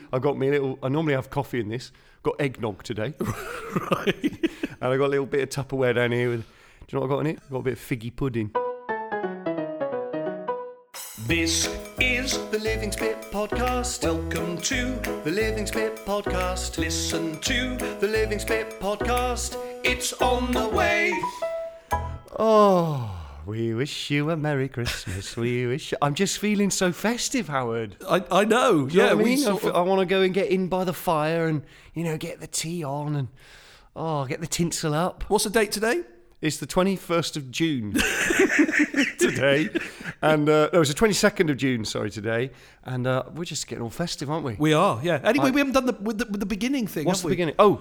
I've got me a little. I normally have coffee in this. Got eggnog today. Right. And I got a little bit of Tupperware down here with. Do you know what I got in it? I got a bit of figgy pudding. This is The Living Spit Podcast. Welcome to The Living Spit Podcast. Listen to The Living Spit Podcast. It's on the way. Oh, we wish you a Merry Christmas. We wish. I'm just feeling so festive, Howard. I know. Do you know Yeah, what I mean? sort of- I want to go and get in by the fire and get the tea on and get the tinsel up. What's the date today? It's the 21st of June today, and no, it's the 22nd of June. Sorry, today, and we're just getting all festive, aren't we? We are. Yeah. Anyway, we haven't done with the beginning thing. What's have the we? beginning? Oh,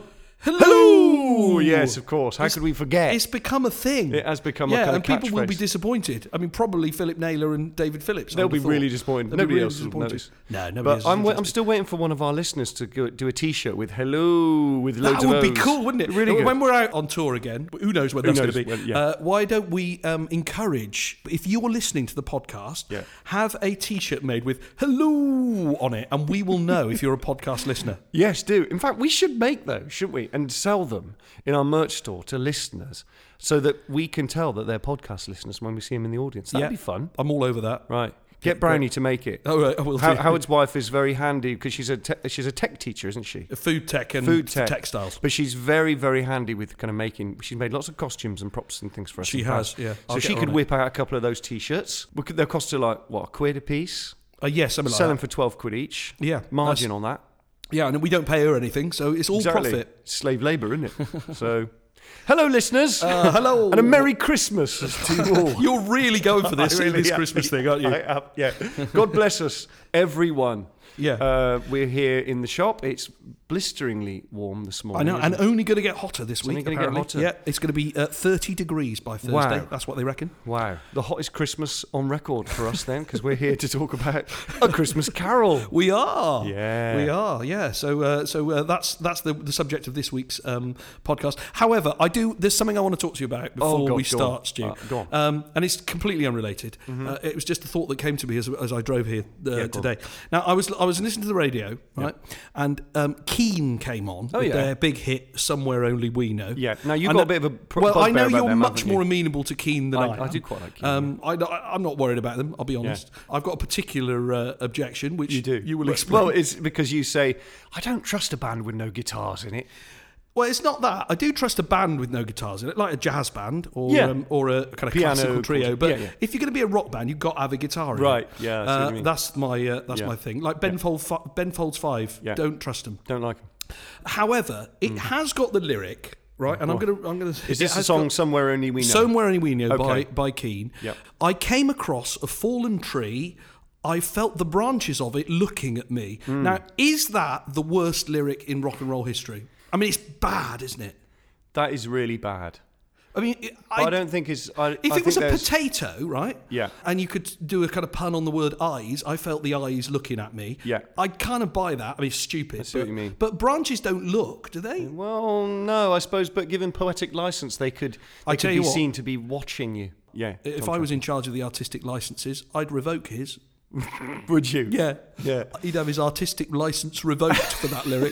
Hello. yes, of course. How could we forget? It's become a thing. It has become a kind of and people will be catchphrase. disappointed. I mean, probably Philip Naylor and David Phillips. They'll be really disappointed. They'll be Nobody really else will disappointed. notice. No, nobody But else. I'm still waiting for one of our listeners to do a T-shirt with "Hello" with loads That of would be O's. cool, wouldn't it? Really good. When we're out on tour again, who knows when that's going to be? knows when, yeah. Why don't we encourage, if you're listening to the podcast, Yeah. have a T-shirt made with "Hello" on it, and we will know if you're a podcast listener. Yes, do. In fact, we should make those, shouldn't we? And sell them in our merch store to listeners so that we can tell that they're podcast listeners when we see them in the audience. That'd be fun. I'm all over that. Right. Get Brownie to make it. Oh, right, I will do. Howard's wife is very handy because she's a tech teacher, isn't she? Food tech and Food tech. textiles. But she's very, very handy with kind of making. She's made lots of costumes and props and things for us. She in the has, past. yeah. So I'll she get her could on it. whip out a couple of those T-shirts. They'll cost her like what, £1 a piece. Yes, something like Sell them that. for 12 quid each. Yeah, Margin on that. Yeah, and we don't pay her anything, so it's all Exactly. profit. Slave labour, isn't it? So, hello, listeners. Hello. And a Merry Christmas to you all. You're really going for this, I really this am. Christmas thing, aren't you? I am, yeah. God bless us, everyone. Yeah. We're here in the shop. It's blisteringly warm this I morning. know, and only going to get hotter this week. only gonna get apparently. hotter. Yeah, it's going to be 30 degrees by Thursday. Wow. That's what they reckon. Wow. The hottest Christmas on record for us then, because we're here to talk about A Christmas Carol. We are. Yeah. We are. Yeah. So that's the subject of this week's podcast. However, there's something I want to talk to you about before we go start, on. Stu. Go on. And it's completely unrelated. It was just a thought that came to me as I drove here go on. today. Now I was listening to the radio, right, and Keane came on with their big hit "Somewhere Only We Know." Yeah. Now, you've And got a bit of a well, I know bugbear about you're them, much haven't more you? amenable to Keane than I am. I do quite like Keane. I'm not worried about them. I'll be honest. I've got a particular objection, which You do. you will explain. Well, it's because you say, I don't trust a band with no guitars in it. Well, it's not that. I do trust a band with no guitars in it, like a jazz band or a kind of Piano classical trio. chord. But Yeah. if you're going to be a rock band, you've got to have a guitar in Right, it. yeah, I see what you mean. That's Yeah. my thing. Like Ben Folds 5, Yeah. don't trust them. Don't like them. However, it has got the lyric, right? And I'm going to. Is this the song Somewhere Only We Know? Somewhere Only We Know Okay. by Keane. Yep. I came across a fallen tree. I felt the branches of it looking at me. Now, is that the worst lyric in rock and roll history? I mean, it's bad, isn't it? That is really bad. I mean, I don't think it's... If it was a potato, right? Yeah. And you could do a kind of pun on the word eyes, I felt the eyes looking at me. Yeah. I'd kind of buy that. I mean, it's stupid. I see what you mean. But branches don't look, do they? Well, no, I suppose, but given poetic license, they could tell be you what. seen to be watching you. Yeah. If I was in charge of the artistic licenses, I'd revoke his. Would you? Yeah. Yeah. He'd have his artistic license revoked for that lyric.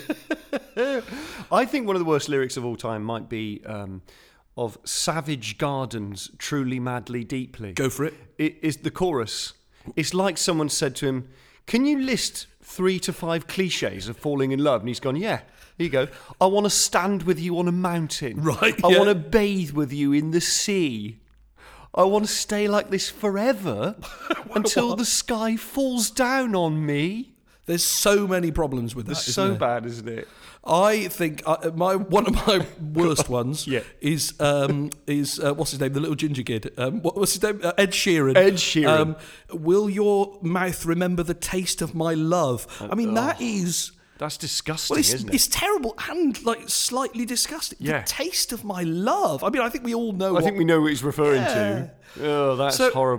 I think one of the worst lyrics of all time might be of Savage Gardens, Truly, Madly, Deeply. Go for it. It is the chorus. It's like someone said to him, can you list 3 to 5 cliches of falling in love? And he's gone, yeah. Here you go. I want to stand with you on a mountain. Right, I yeah. want to bathe with you in the sea. I want to stay like this forever until the sky falls down on me. There's so many problems with that. It's isn't so there? bad, isn't it? I think one of my worst ones Yeah. is what's his name, the little ginger kid. What's his name? Ed Sheeran. Ed Sheeran. Will your mouth remember the taste of my love? I mean, that is. That's disgusting, Well, isn't it? it's terrible and like slightly disgusting. Yeah. The taste of my love. I mean, I think we all know. I think we know what he's referring Yeah. to. Oh, that's So- horrible.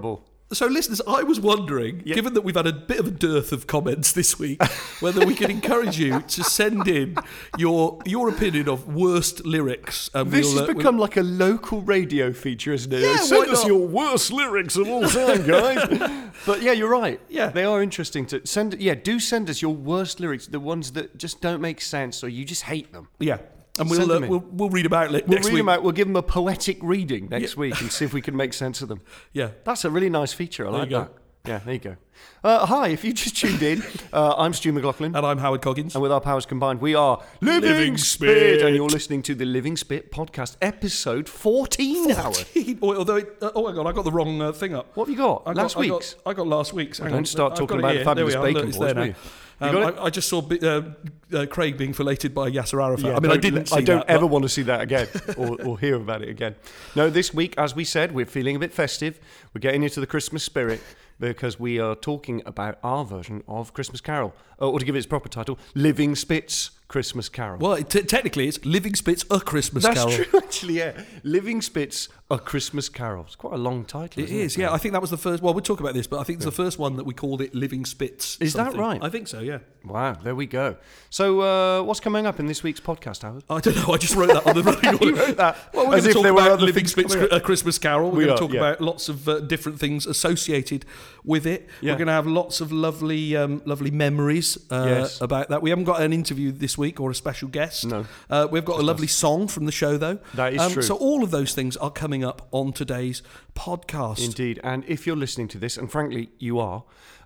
So, listeners, I was wondering, given that we've had a bit of a dearth of comments this week, whether we could encourage you to send in your opinion of worst lyrics. And This has become like a local radio feature, isn't it? Yeah, Send why us not? your worst lyrics of all time, guys. But yeah, you're right. Yeah. They are interesting to send. Yeah, do send us your worst lyrics, the ones that just don't make sense or you just hate them. Yeah. And Send them in. we'll read about it We'll next read week. them out. We'll give them a poetic reading next week and see if we can make sense of them. Yeah. That's a really nice feature. I like you go. that. Yeah, there you go. Hi, if you just tuned in, I'm Stu McLaughlin. And I'm Howard Coggins. And with our powers combined, we are Living Spit. And you're listening to the Living Spit podcast, episode 14, Howard. Although, oh my God, I got the wrong thing up. What have you got? Last week's? I got last week's. Hang on. Don't start I've talking got about it the here. fabulous There we are. bacon It's boys, there will now. you? You got it? I just saw Craig being filleted by Yasser Arafat. Yeah, I mean, I didn't see I don't that, ever but- want to see that again or hear about it again. No, this week, as we said, we're feeling a bit festive. We're getting into the Christmas spirit because we are talking about our version of Christmas Carol, or to give it its proper title, Living Spit's Christmas Carol. Well, technically, it's Living Spit's A Christmas That's Carol. true, actually, yeah. Living Spit's A Christmas Carol. It's quite a long title, It isn't is, yeah. I think that was the first. Well, we'll talk about this, but I think it's the first one that we called it Living Spitz. Is that something. right? I think so, yeah. Wow, there we go. So, what's coming up in this week's podcast, Howard? I don't know. I just wrote that on the running order. You wrote that Well, we're as going to if talk there were about other Living things Spit's coming up. A Christmas Carol. We're We going are, to talk yeah. about lots of different things associated with it. Yeah. We're going to have lots of lovely memories Yes. about that. We haven't got an interview this week or a special guest. No. We've got a lovely song from the show, though. That is true. So all of those things are coming up on today's podcast. Indeed. And if you're listening to this, and frankly, you are,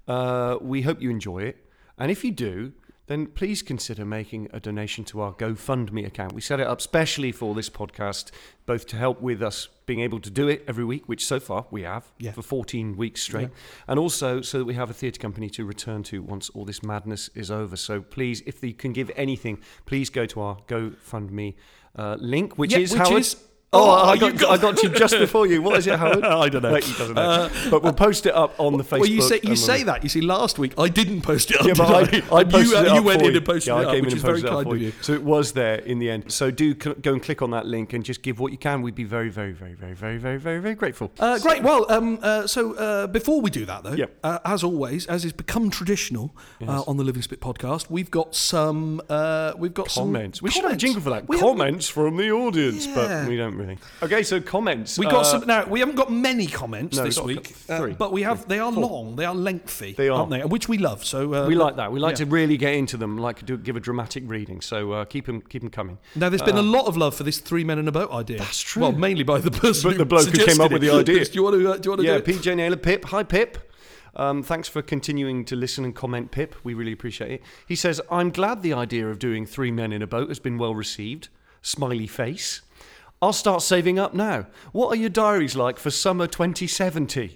we hope you enjoy it. And if you do, then please consider making a donation to our GoFundMe account. We set it up specially for this podcast, both to help with us being able to do it every week, which so far we have for 14 weeks straight, and also so that we have a theatre company to return to once all this madness is over. So please, if you can give anything, please go to our GoFundMe link, which is Howard. I got you just before you. What is it, Howard? I don't know. Wait, he doesn't know. But we'll post it up on the Facebook. Well, you and say that. You see, last week I didn't post it up. Yeah, but did I posted it up you went for in and posted yeah, it I up, came which in is and very posted it up kind for of you. So it was there in the end. So do go and click on that link and just give what you can. We'd be very, very, very, very, very, very, very, very grateful. Great. Well, so before we do that, though, Yep. as always, as has become traditional on the Living Spit podcast, we've got some Comments. We should have a comments. jingle for that. We haven't- Comments from the audience, Yeah. but we don't really. Okay, so comments. We got some. Now we haven't got many comments no, this we've got week, three. but we have. They are long. They are lengthy. They are. aren't they? Which we love. So We like that. We like yeah. to really get into them, like give a dramatic reading. So keep them coming. Now, there's been a lot of love for this 3 men in a boat idea. That's true. Well, mainly by the person, But the bloke who came suggested up with it. the idea. Do you want to do Yeah, it? PJ Naylor, Pip. Hi, Pip. Thanks for continuing to listen and comment, Pip. We really appreciate it. He says, I'm glad the idea of doing 3 men in a boat has been well received. Smiley face. I'll start saving up now. What are your diaries like for summer 2070?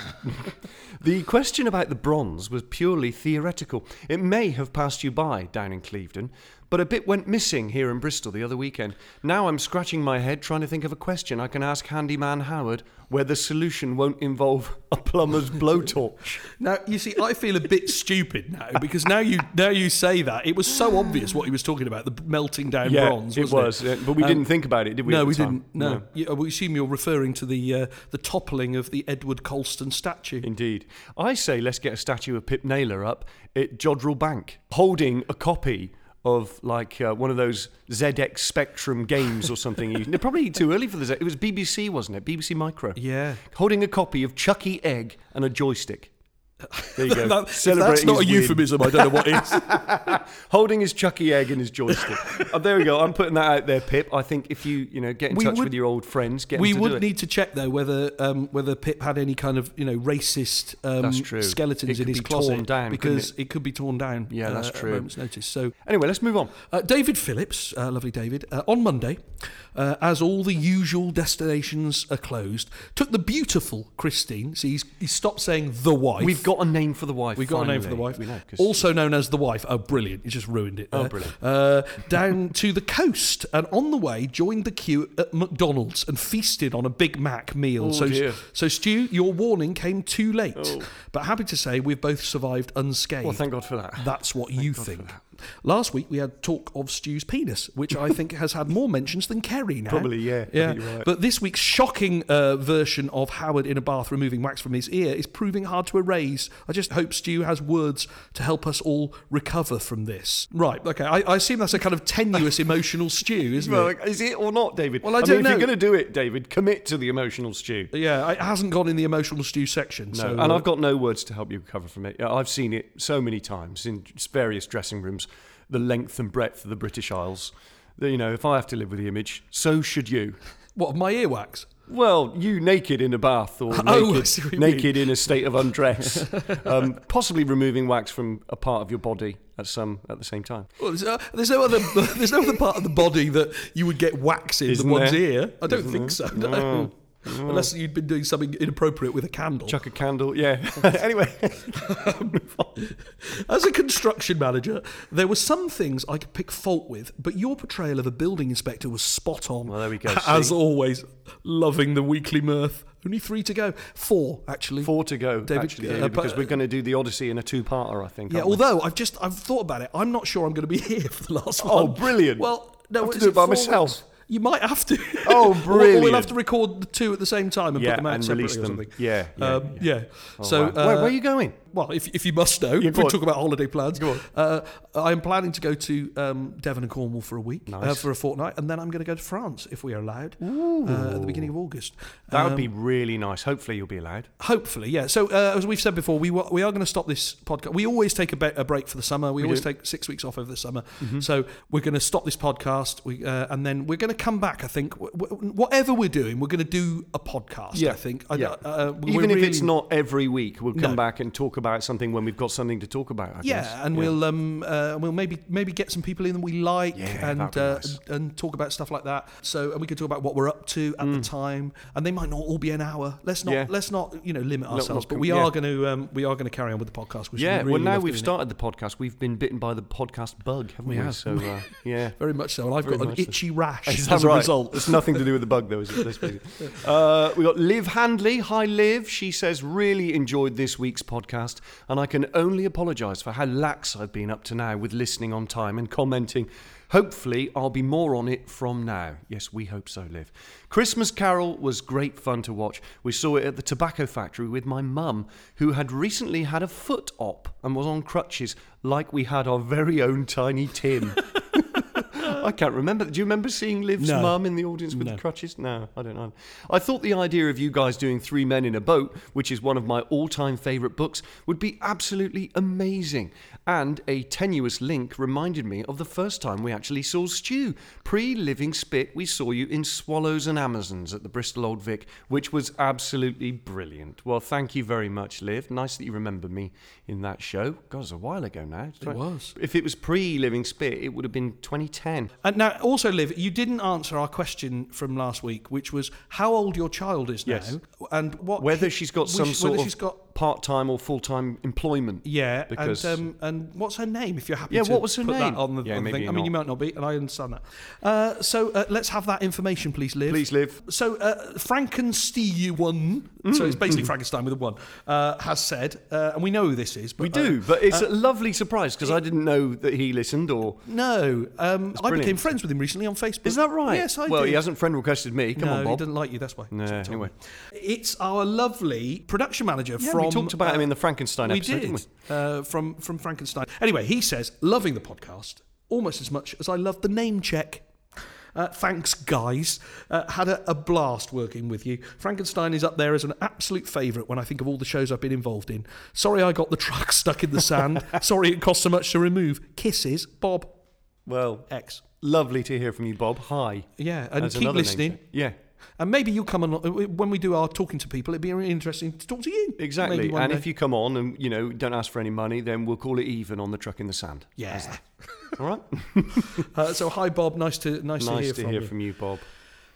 The question about the bronze was purely theoretical. It may have passed you by down in Clevedon, but a bit went missing here in Bristol the other weekend. Now I'm scratching my head trying to think of a question I can ask Handyman Howard where the solution won't involve a plumber's blowtorch. Now, you see, I feel a bit stupid now because now you say that. It was so obvious what he was talking about, the melting down bronze, it wasn't was. But we didn't think about it, did we? No, at the we time? didn't. No. We assume you're referring to the toppling of the Edward Colston statue. Indeed. I say let's get a statue of Pip Naylor up at Jodrell Bank, holding a copy of like one of those ZX Spectrum games or something. They're probably too early for the Z. It was BBC, wasn't it? BBC Micro. Yeah. Holding a copy of Chucky Egg and a joystick. There you go. If that's Celebrating not a his win. euphemism, I don't know what is. Holding his Chucky Egg and his joystick. There we go. I'm putting that out there, Pip. I think if you get in touch with your old friends, get them We to do would it. need to check though whether Pip had any kind of racist That's true. skeletons It in could his be closet torn down, because couldn't it could be torn down. Yeah, that's At true. a moment's notice. So Anyway, let's move on. David Phillips, lovely David, on Monday, as all the usual destinations are closed, took the beautiful Christine. See, he stopped saying the wife. We've got a name for the wife. We've got a name for the finally. wife. We know, 'cause Also known as the wife. Oh, brilliant. You just ruined it. Oh, there. brilliant. Down to the coast. And on the way, joined the queue at McDonald's and feasted on a Big Mac meal. Oh, dear. So, Stu, your warning came too late. Oh. But happy to say we've both survived unscathed. Well, thank God for that. That's what you think. Last week we had talk of Stu's penis, which I think has had more mentions than Kerry now. Probably, yeah. I think you're right. But this week's shocking version of Howard in a bath removing wax from his ear is proving hard to erase. I just hope Stu has words to help us all recover from this. Right, okay. I assume that's a kind of tenuous emotional stew, isn't Well, it? is it or not, David? Well, I don't mean, know. if you're going to do it, David, commit to the emotional stew. Yeah, it hasn't gone in the emotional stew section. No, So, and I've got no words to help you recover from it. I've seen it so many times in various dressing rooms, the length and breadth of the British Isles. You know, if I have to live with the image, so should you. What, my earwax? Well, you naked in a bath or I see what you naked in a state of undress, possibly removing wax from a part of your body at the same time. Well, there's no other part of the body that you would get wax in Isn't than one's there? ear. I don't think so. No. Unless you'd been doing something inappropriate with a candle. Chuck a candle, yeah. Anyway, As a construction manager, there were some things I could pick fault with, but your portrayal of a building inspector was spot on. Well, there we go, As see? always, loving the weekly mirth. Only 3 to go. 4, actually. 4 to go, David, actually, but- because we're going to do the Odyssey in a 2-parter, I think. Yeah, aren't we? although I've thought about it. I'm not sure I'm going to be here for the last one. Oh, brilliant. Well, no, I have to is do it by 4 myself. weeks? You might have to. Oh, Or brilliant. we'll have to record the 2 at the same time and put them out and separately release or them. something. Yeah. Yeah. Oh, So, wow. Where are you going? Well, if you must know, if go we on. talk about holiday plans, Go I'm planning to go to Devon and Cornwall for a week, Nice. for a fortnight, and then I'm going to go to France if we are allowed at the beginning of August. That would be really nice. Hopefully you'll be allowed. Hopefully, yeah. So as we've said before, we are going to stop this podcast. We always take a break for the summer. We always do. take 6 weeks off over the summer. So we're going to stop this podcast, and then we're going to come back. I think whatever we're doing, we're going to do a podcast. Yeah. I think. Yeah. We're Even if really- it's not every week, we'll come No. back and talk about something when we've got something to talk about. I guess. Yeah, and we'll maybe get some people in that we like, Yeah, and that'd be nice. and talk about stuff like that. So, and we can talk about what we're up to at the time, and they might not all be an hour. Let's not Yeah. limit ourselves, not but we yeah. are going to carry on with the podcast. Which Yeah, we really now love we've doing it. started the podcast, we've been bitten by the podcast bug, haven't we? We have. So, yeah. Very much so, and I've Very got an much so. itchy rash Is as that a right? result. It's nothing to do with the bug, though, is it? Let's face it. We got Liv Handley. Hi, Liv. She says, really enjoyed this week's podcast, and I can only apologise for how lax I've been up to now with listening on time and commenting. Hopefully, I'll be more on it from now. Yes, we hope so, Liv. Christmas Carol was great fun to watch. We saw it at the tobacco factory with my mum, who had recently had a foot op and was on crutches like we had our very own Tiny Tim. I can't remember. Do you remember seeing Liv's No. mum in the audience with No. the crutches? No, I don't know. I thought the idea of you guys doing 3 Men in a Boat, which is one of my all-time favourite books, would be absolutely amazing. And a tenuous link reminded me of the first time we actually saw Stu. Pre-Living Spit, we saw you in Swallows and Amazons at the Bristol Old Vic, which was absolutely brilliant. Well, thank you very much, Liv. Nice that you remember me in that show. God, it was a while ago now. It was. If it was pre-Living Spit, it would have been 2010. And now, also, Liv, you didn't answer our question from last week, which was how old your child is now, Yes. and Whether she's got some sort whether of she's got part-time or full-time employment. yeah, Because- and what's her name? If you're happy, Yeah, to what was her put name? that on the, Yeah, on the maybe thing. I mean, you not. might not be, and I understand that. So let's have that information, please, Liv. Please, Liv. So Frankenstein, so it's basically Frankenstein with a 1, has said, and we know who this is. But, We do, but it's a lovely surprise because I didn't know that he listened or... No, I became brilliant. friends with him recently on Facebook. Is that right? Yes, I Well, did. he hasn't friend requested me. Come no, on, he Bob. doesn't like you. That's why. No, That's what he told anyway. me. It's our lovely production manager Yeah, from. we talked about him in the Frankenstein we episode, did didn't from Frankenstein. Anyway, he says loving the podcast almost as much as I love the name check. Thanks, guys. Had a blast working with you. Frankenstein is up there as an absolute favourite when I think of all the shows I've been involved in. Sorry I got the truck stuck in the sand. Sorry it cost so much to remove. Kisses, Bob Well, X. lovely to hear from you, Bob. Hi. Yeah, and That's keep another name listening. check. Yeah, And maybe you'll come on when we do our talking to people. It'd be really interesting to talk to you. exactly. Maybe one And day. if you come on and, don't ask for any money, then we'll call it even on the truck in the sand. yeah. All right? So hi, Bob. Nice to Nice hear to from hear you. from you, Bob.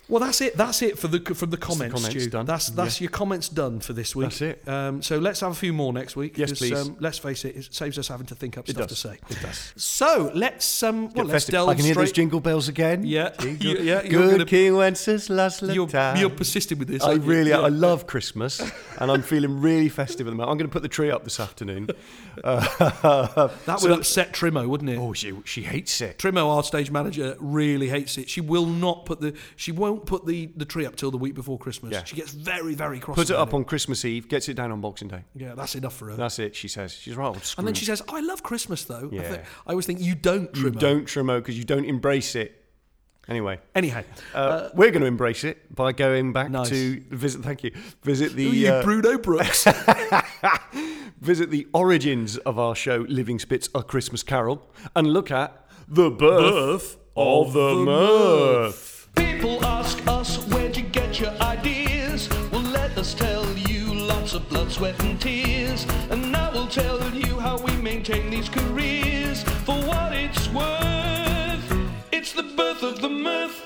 Well, that's it. That's it from the comments, comments Stu. done. That's your comments done for this week. That's it. So let's have a few more next week. Yes, 'cause, please. Let's face it saves us having to think up stuff to say. It does. So let's Get let's festive. delve I can hear straight. those jingle bells again. Yeah, Jingle. yeah. You're Good gonna- King Wenceslas You're persisting with this. I aren't you? really, Yeah. I love Christmas, and I'm feeling really festive at the moment. I'm going to put the tree up this afternoon. That would upset Trimo, wouldn't it? Oh, she hates it. Trimo, our stage manager, really hates it. She won't put the tree up till the week before Christmas. Yeah. She gets very, very cross. Puts it about up on Christmas Eve, gets it down on Boxing Day. Yeah, that's enough for her. That's it, she says. She's right old And then Scrooge. she says, "I love Christmas, though." Yeah. I always think you don't, Trimo. You don't, Trimo, because you don't embrace it. Anyway, Anyhow, we're going to embrace it by going back Nice. to visit. Thank you. Visit the you Bruno Brooks. visit the origins of our show, Living Spits: A Christmas Carol, and look at the birth of the mirth. People ask us, where'd you get your ideas? Well, let us tell you, lots of blood, sweat and tears. And now we'll tell you how we maintain these careers. For what it's worth, it's the birth of the mirth.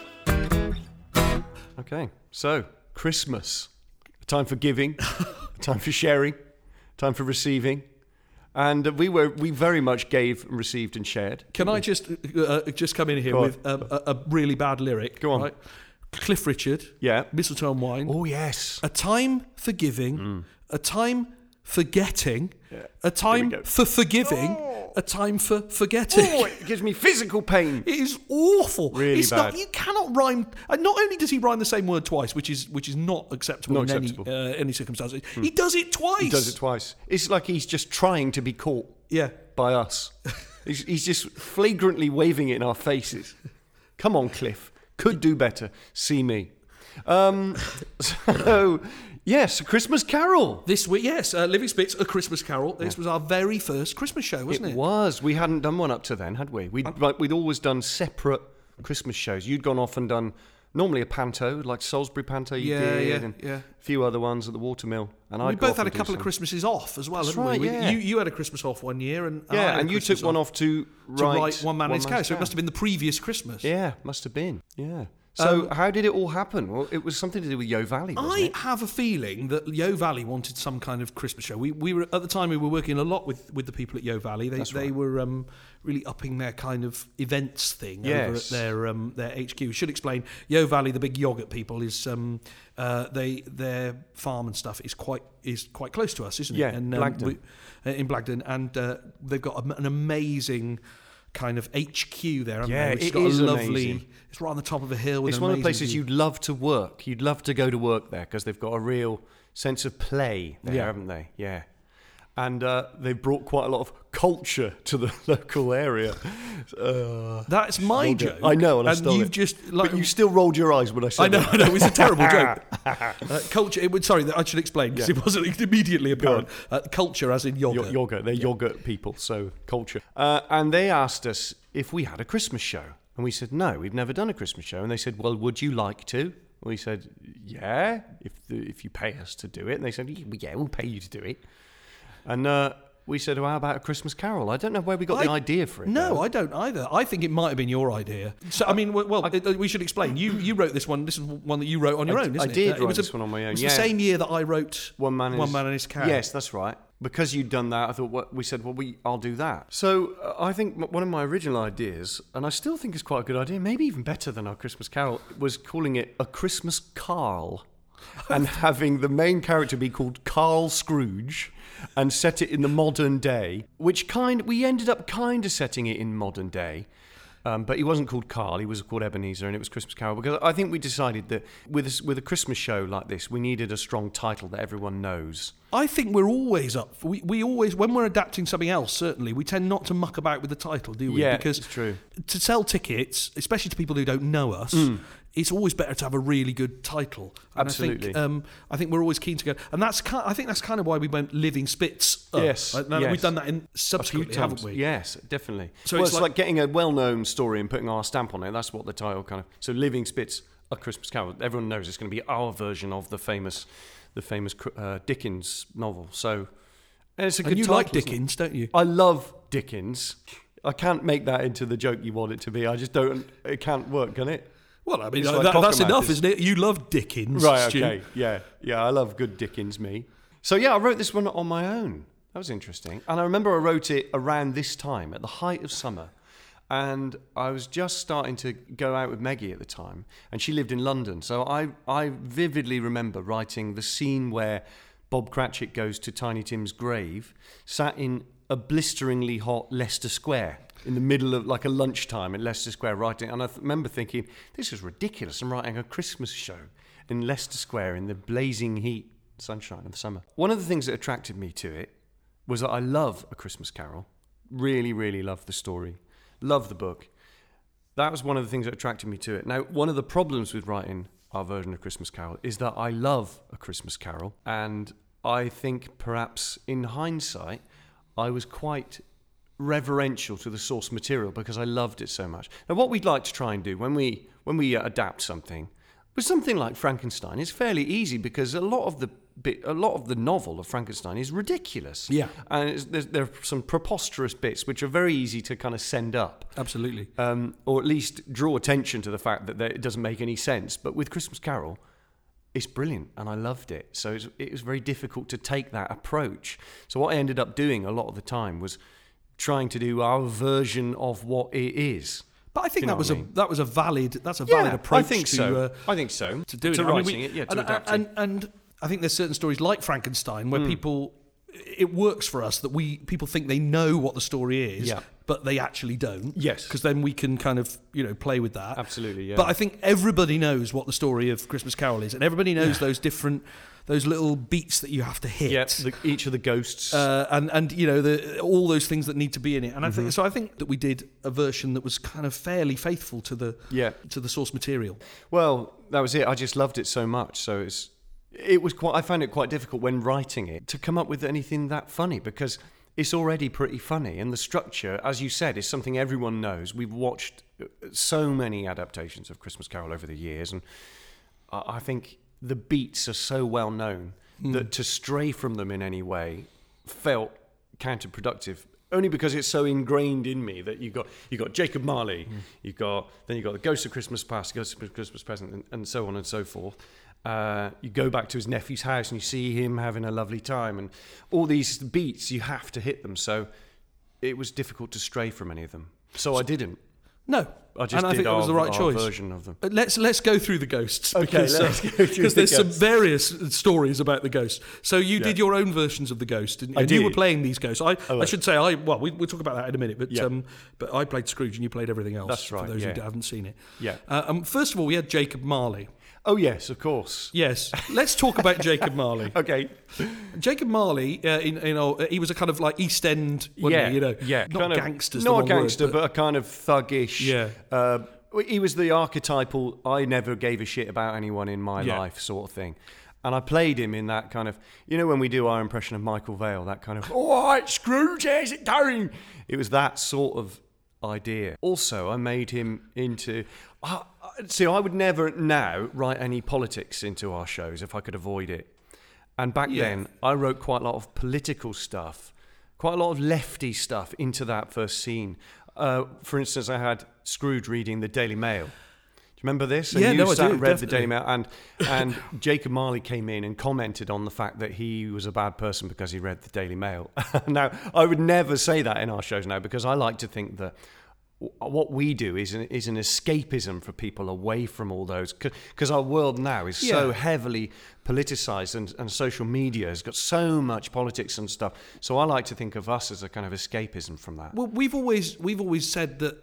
Okay, so Christmas, a time for giving, a time for sharing, time for receiving, and we very much gave and received and shared. Can I just come in here Go on. with a really bad lyric? Go on. Right? Cliff Richard. Yeah. Mistletoe and wine. Oh yes. A time for giving. A time for getting. A we time go. for forgiving. A time for forgetting. Oh, it gives me physical pain. It is awful. Really it's bad. Not, you cannot rhyme. And not only does he rhyme the same word twice, which is not acceptable Not in acceptable. any circumstances, he does it twice. He does it twice. It's like he's just trying to be caught Yeah. by us. He's just flagrantly waving it in our faces. Come on, Cliff. Could do better. See me. So, yes, A Christmas Carol. This week, yes, Living Spits, A Christmas Carol. This was our very first Christmas show, wasn't it? It was. We hadn't done one up to then, had we? We'd always done separate Christmas shows. You'd gone off and done normally a panto, like Salisbury Panto you did, and yeah. a few other ones at the Watermill. And We I'd go both off had a and do couple of some. Christmases off as well, That's hadn't right, we? yeah. You had a Christmas off one year, and I Yeah, had a and you Christmas took one off to write One Man in His Cow, so it must have been the previous Christmas. Yeah, must have been. Yeah. So how did it all happen? Well, it was something to do with Yo Valley, wasn't I it? have a feeling that Yo Valley wanted some kind of Christmas show. We were at the time we were working a lot with the people at Yo Valley. They were really upping their kind of events thing over at their HQ. We should explain. Yo Valley, the big yogurt people, is their farm and stuff is quite close to us, isn't it? Yeah, And, Blagden. in Blagden, and they've got an amazing kind of HQ there, haven't Yeah, they? Which has it got is a lovely. amazing. It's right on the top of a hill. With It's an one of the amazing places view. you'd love to work. You'd love to go to work there because they've got a real sense of play there, Yeah. haven't they? Yeah. And they've brought quite a lot of culture to the local area. That's my Rolled it. joke. I know, and I and stole you've it. just like But you still rolled your eyes when I said I know, that. it's a terrible joke. Culture. Sorry, I should explain because it wasn't immediately apparent. Culture, as in yogurt. Yogurt. They're yogurt people, so culture. And they asked us if we had a Christmas show. And we said, no, we've never done a Christmas show. And they said, well, would you like to? We said, yeah, if you pay us to do it. And they said, yeah, we'll pay you to do it. And we said, well, how about a Christmas Carol? I don't know where we got the idea for it. No, though. I don't either. I think it might have been your idea. So, I mean, we should explain. You wrote this one. This is one that you wrote on your own, isn't I it? did It write was this one on my own, It was yeah. the same year that I wrote One Man in His Cow. Yes, that's right. Because you'd done that, I thought, we said, well, I'll do that. So I think one of my original ideas, and I still think it's quite a good idea, maybe even better than our Christmas Carol, was calling it A Christmas Carl and having the main character be called Carl Scrooge and set it in the modern day, which we ended up kind of setting it in modern day. But he wasn't called Carl, he was called Ebenezer, and it was Christmas Carol, because I think we decided that with a Christmas show like this, we needed a strong title that everyone knows. I think we're always up. We always, when we're adapting something else, certainly, we tend not to muck about with the title, do we? Yeah, because it's true. To sell tickets, especially to people who don't know us, it's always better to have a really good title. And Absolutely. I think we're always keen to go, and I think that's kind of why we went Living Spits up. Yes, Now, yes. We've done that in A few subsequently, times. haven't we? Yes, definitely. So So it's it's like- like getting a well-known story and putting our stamp on it. That's what the title kind of. So Living Spits, A Christmas Carol. Everyone knows it's going to be our version of the famous Dickens novel. So and it's a good And you title. like isn't it? Dickens, don't you? I love Dickens. I can't make that into the joke you want it to be. I just don't. It can't work, can it? Well, I mean, It's like that's enough, Cockermouth isn't it? You love Dickens, Right, Stu. okay. Yeah, I love good Dickens, me. So, yeah, I wrote this one on my own. That was interesting. And I remember I wrote it around this time, at the height of summer. And I was just starting to go out with Meggie at the time. And she lived in London. So I vividly remember writing the scene where Bob Cratchit goes to Tiny Tim's grave, sat in a blisteringly hot Leicester Square, in the middle of like a lunchtime at Leicester Square writing. And I remember thinking, this is ridiculous. I'm writing a Christmas show in Leicester Square in the blazing heat, sunshine of summer. One of the things that attracted me to it was that I love A Christmas Carol. Really, really love the story. Love the book. That was one of the things that attracted me to it. Now, one of the problems with writing our version of Christmas Carol is that I love A Christmas Carol. And I think perhaps in hindsight, I was quite reverential to the source material because I loved it so much. Now, what we'd like to try and do when we adapt something, with something like Frankenstein, it's fairly easy because a lot of the novel of Frankenstein is ridiculous. Yeah, and there are some preposterous bits which are very easy to kind of send up. Absolutely. Or at least draw attention to the fact that it doesn't make any sense. But with Christmas Carol, it's brilliant and I loved it. So it was very difficult to take that approach. So what I ended up doing a lot of the time was trying to do our version of what it is. But I think Do you know that was a valid approach. I think so. I think so. To do it. To I mean, writing it, to adapting. And I think there's certain stories like Frankenstein where people, it works for us that people think they know what the story is, Yeah. but they actually don't. Yes. Because then we can kind of, play with that. Absolutely, yeah. But I think everybody knows what the story of Christmas Carol is, and everybody knows those little beats that you have to hit. Yeah, each of the ghosts. And all those things that need to be in it. And I think that we did a version that was kind of fairly faithful to the source material. Well, that was it. I just loved it so much. So I found it quite difficult when writing it to come up with anything that funny because it's already pretty funny. And the structure, as you said, is something everyone knows. We've watched so many adaptations of Christmas Carol over the years. And I think the beats are so well known that to stray from them in any way felt counterproductive. Only because it's so ingrained in me that you got Jacob Marley, you got the Ghost of Christmas Past, Ghost of Christmas Present, and so on and so forth. You go back to his nephew's house and you see him having a lovely time, and all these beats you have to hit them. So it was difficult to stray from any of them. So I didn't. No, I just and I did think that was the right choice. Version of them. Let's go through the ghosts. Okay, let's go through because there's some various stories about the ghost. So you did your own versions of the ghost, and you were playing these ghosts. I should say we'll talk about that in a minute. But I played Scrooge and you played everything else. That's right. For those who haven't seen it. Yeah. First of all, we had Jacob Marley. Oh yes, of course. Yes. Let's talk about Jacob Marley. Okay. Jacob Marley, he was a kind of like East End, wasn't he? Not kind gangsters. Not a gangster, but a kind of thuggish. Yeah. He was the archetypal, I never gave a shit about anyone in my life sort of thing. And I played him in that kind of, when we do our impression of Michael Vale, that kind of, all right, Scrooge, how's it going? It was that sort of idea. Also, I made him into... See, I would never now write any politics into our shows if I could avoid it. And back then, I wrote quite a lot of political stuff, quite a lot of lefty stuff into that first scene. For instance, I had Scrooge reading the Daily Mail. Do you remember this? And I do. Read Definitely. the Daily Mail, and Jacob Marley came in and commented on the fact that he was a bad person because he read the Daily Mail. Now, I would never say that in our shows now because I like to think that what we do is an escapism for people away from all those, because our world now is so heavily politicized and social media has got so much politics and stuff. So I like to think of us as a kind of escapism from that. Well, we've always said that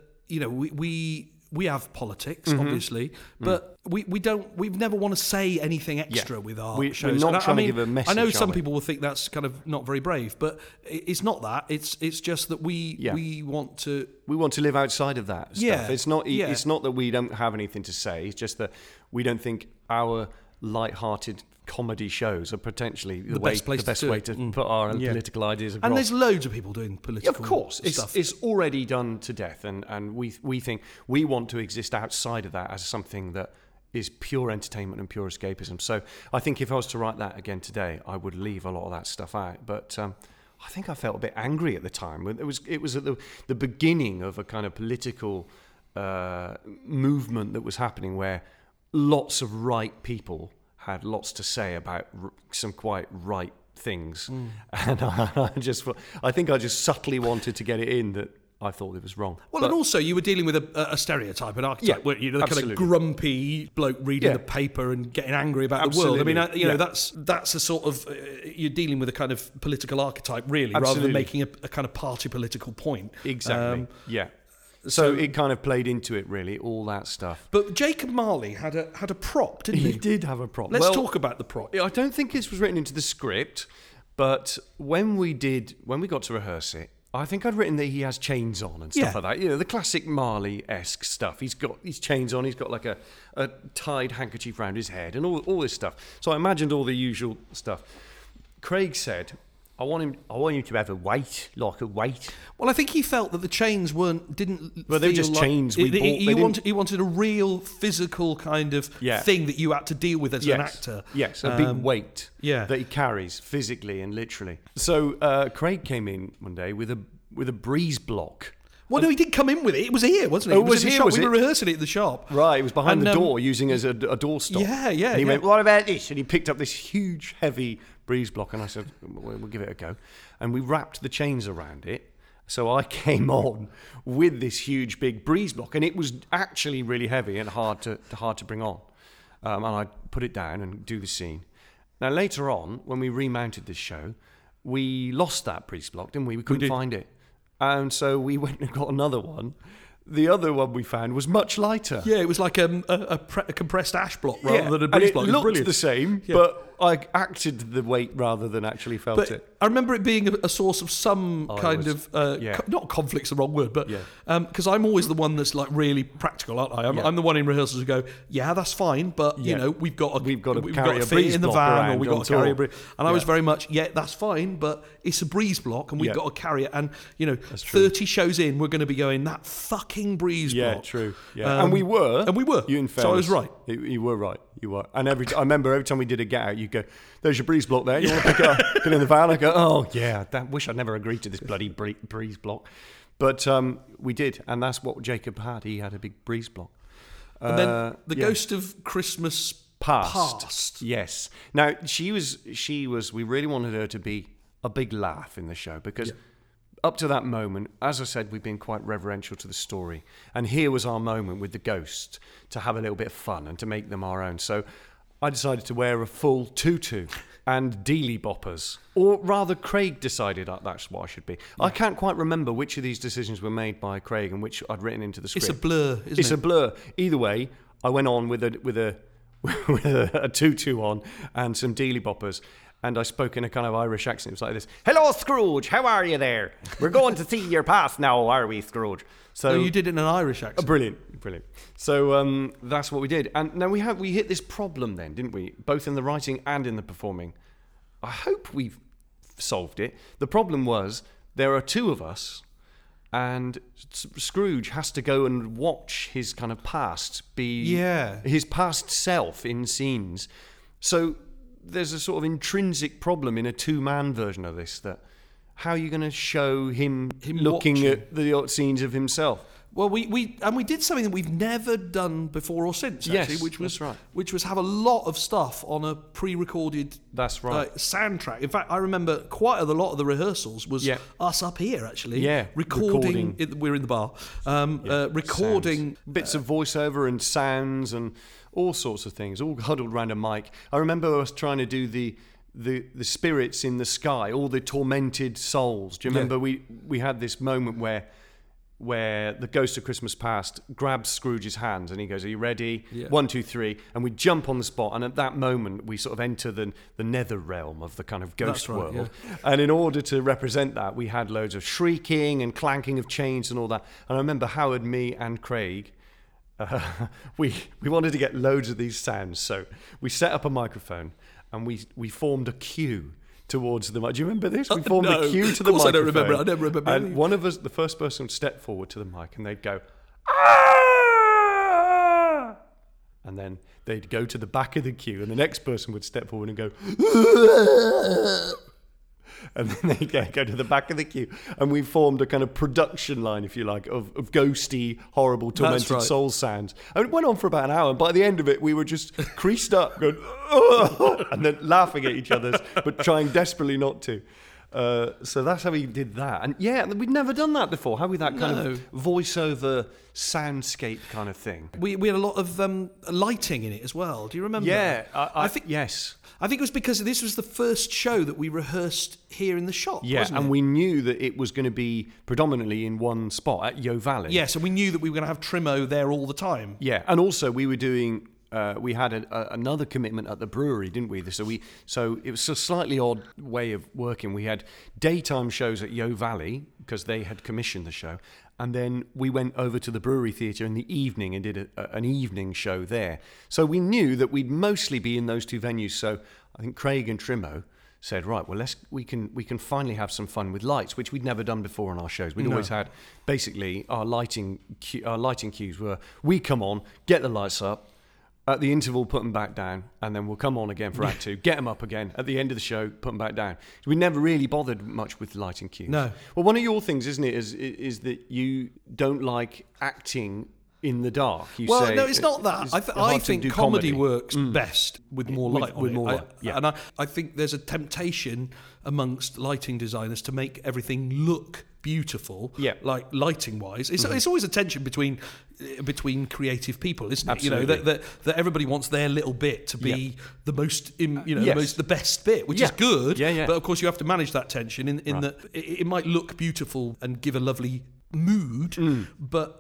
we have politics, obviously, but we've never want to say anything extra with our shows. We're not trying to give a message. I know some people will think that's kind of not very brave, but it's not that. It's just that we want to live outside of that stuff. Yeah, it's not that we don't have anything to say. It's just that we don't think our light-hearted comedy shows are potentially the best way to put our political ideas across. And there's loads of people doing political stuff. Of course, it's already done to death, and we think we want to exist outside of that as something that is pure entertainment and pure escapism. So I think if I was to write that again today, I would leave a lot of that stuff out. But I think I felt a bit angry at the time. It was at the beginning of a kind of political movement that was happening where lots of right people had lots to say about some quite right things. And I think I just subtly wanted to get it in that I thought it was wrong. Well, and also you were dealing with a stereotype, an archetype, weren't you? The kind of grumpy bloke reading the paper and getting angry about the world. I mean, you know, that's a sort of you're dealing with a kind of political archetype, really, rather than making a kind of party political point. Exactly. So it kind of played into it, really, all that stuff. But Jacob Marley had a prop, didn't he? He did have a prop. Let's talk about the prop. I don't think this was written into the script, but when we got to rehearse it, I think I'd written that he has chains on and stuff like that. You know, the classic Marley-esque stuff. He's got his chains on. He's got like a tied handkerchief around his head and all this stuff. So I imagined all the usual stuff. Craig said, I want him to have a weight, like a weight. Well, I think he felt that the chains didn't. Well, they were just like, chains we bought. He wanted a real physical kind of thing that you had to deal with as an actor. Yes, a big weight that he carries physically and literally. So Craig came in one day with a breeze block. Well, no, he didn't come in with it. It was here, wasn't it? Oh, it was in the here, shop. was We it? were rehearsing it at the shop. Right, it was behind the door, using as a door stop. Yeah. And he went, what about this? And he picked up this huge, heavy breeze block, and I said, we'll give it a go. And we wrapped the chains around it. So I came on with this huge, big breeze block, and it was actually really heavy and hard to bring on. And I put it down and do the scene. Now, later on, when we remounted this show, we lost that breeze block, didn't we? We couldn't find it. And so we went and got another one. The other one we found was much lighter. Yeah, it was like a compressed ash block rather than a breeze block. It looked the same, but I acted the weight rather than actually felt it. I remember it being a source of some not conflict's the wrong word, but because I'm always the one that's like really practical, aren't I? I'm the one in rehearsals who go, yeah, that's fine, but you know, we've got to carry a fit breeze in the block van, or we've got to carry a breeze. And I was very much, that's fine, but it's a breeze block, and we've got to carry it. And you know, 30 shows in, we're going to be going that fucking breeze block. Yeah, true. Yeah, and we were. You in fairness, so I was right. You were right. You were. And I remember every time we did a get out, you go, "There's your breeze block there. You want to pick it up, get in the van?" I go, "Oh yeah, wish I'd never agreed to this bloody breeze block." But we did, and that's what Jacob had. He had a big breeze block. And then the Ghost of Christmas Past. Yes. Now she was. We really wanted her to be a big laugh in the show because. Up to that moment, as I said, we've been quite reverential to the story. And here was our moment with the ghost to have a little bit of fun and to make them our own. So I decided to wear a full tutu and dealy boppers. Or rather, Craig decided that's what I should be. I can't quite remember which of these decisions were made by Craig and which I'd written into the script. It's a blur, isn't it? It's a blur. Either way, I went on with a tutu on and some dealy boppers. And I spoke in a kind of Irish accent. It was like this: "Hello, Scrooge. How are you there? We're going to see your past now, are we, Scrooge?" So you did it in an Irish accent. Brilliant. So that's what we did. And now we hit this problem then, didn't we? Both in the writing and in the performing. I hope we've solved it. The problem was there are two of us, and Scrooge has to go and watch his kind of past his past self in scenes. So there's a sort of intrinsic problem in a two-man version of this, that how are you going to show him looking watching at the scenes of himself? Well, we did something that we've never done before or since, actually, which was have a lot of stuff on a pre-recorded soundtrack. In fact, I remember quite a lot of the rehearsals was us up here, actually, recording. We're in the bar, recording bits of voiceover and sounds and all sorts of things, all huddled around a mic. I remember us trying to do the spirits in the sky, all the tormented souls. Do you remember we had this moment where the Ghost of Christmas Past grabs Scrooge's hands and he goes, "Are you ready? 1, 2, 3." And we jump on the spot, and at that moment we sort of enter the nether realm of the kind of ghost world. Yeah. And in order to represent that, we had loads of shrieking and clanking of chains and all that. And I remember Howard, me and Craig, we wanted to get loads of these sounds. So we set up a microphone and we formed a queue towards the mic. Do you remember this? We formed a queue to the microphone. I don't remember. I never remember. And one of us, the first person, would step forward to the mic and they'd go, "Ah!" And then they'd go to the back of the queue and the next person would step forward and go, "Ah!" And then they go to the back of the queue, and we formed a kind of production line, if you like, of ghosty, horrible, tormented right. soul sounds. And it went on for about an hour, and by the end of it, we were just creased up, going, "Oh," and then laughing at each other, but trying desperately not to. So that's how we did that. And yeah, we'd never done that before, have we? That kind of voiceover soundscape kind of thing. We had a lot of lighting in it as well. Do you remember? Yeah, I think yes. I think it was because this was the first show that we rehearsed here in the shop. Yeah, wasn't and it? we knew that it was going to be predominantly in one spot at Yo Valley. Yes, and we knew that we were going to have Trimo there all the time. Yeah, and also we were doing. We had another commitment at the brewery, didn't we? So it was a slightly odd way of working. We had daytime shows at Yo Valley because they had commissioned the show, and then we went over to the brewery theatre in the evening and did an evening show there. So we knew that we'd mostly be in those two venues. So I think Craig and Trimo said, right, well, we can finally have some fun with lights, which we'd never done before on our shows. We'd always had basically our lighting cues were we come on, get the lights up. At the interval, put them back down, and then we'll come on again for Act 2, get them up again. At the end of the show, put them back down. We never really bothered much with lighting cues. No. Well, one of your things, isn't it, is that you don't like acting in the dark. No, it's not that. I think comedy works Mm. best with more light on it. more light, yeah. And I think there's a temptation amongst lighting designers to make everything look beautiful, like lighting-wise. It's always a tension between creative people, isn't it? Absolutely. You know that everybody wants their little bit to be the most, the best bit, which is good. Yeah. But of course, you have to manage that tension in that it might look beautiful and give a lovely mood, but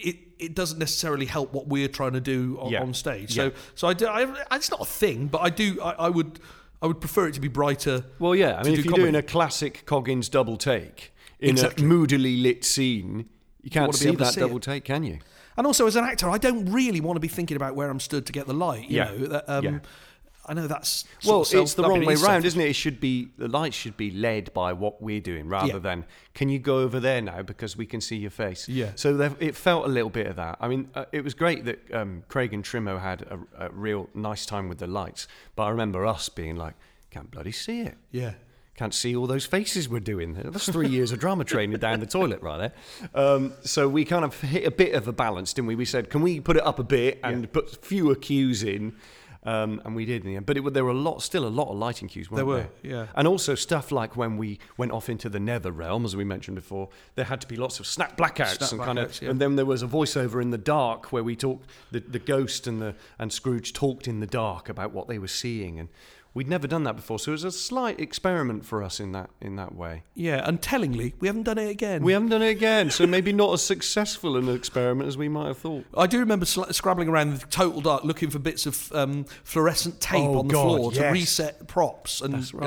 it doesn't necessarily help what we're trying to do on stage. So it's not a thing, but I would prefer it to be brighter. Well, yeah. I mean, if you're comedy. doing a classic Coggins double take in Exactly. a moodily lit scene, you can't see able to that see double it. take, can you? And also, as an actor, I don't really want to be thinking about where I'm stood to get the light. You know, that, I know that's it's the wrong way round, selfish. isn't it? The lights should be led by what we're doing rather than can you go over there now because we can see your face. Yeah. So it felt a little bit of that. I mean, it was great that Craig and Trimo had a real nice time with the lights, but I remember us being like, can't bloody see it. Yeah. Can't see all those faces we're doing. That's 3 years of drama training down the toilet right there. So we kind of hit a bit of a balance, didn't we? We said, can we put it up a bit and put fewer cues in? And we did in the end. But there were still a lot of lighting cues, weren't there? Yeah. And also stuff like when we went off into the nether realm, as we mentioned before, there had to be lots of snap blackouts and then there was a voiceover in the dark where we talked, the ghost and Scrooge talked in the dark about what they were seeing, and we'd never done that before, so it was a slight experiment for us in that way. Yeah, and tellingly, we haven't done it again. We haven't done it again, so maybe not as successful an experiment as we might have thought. I do remember scrabbling around in the total dark looking for bits of fluorescent tape on the floor to reset props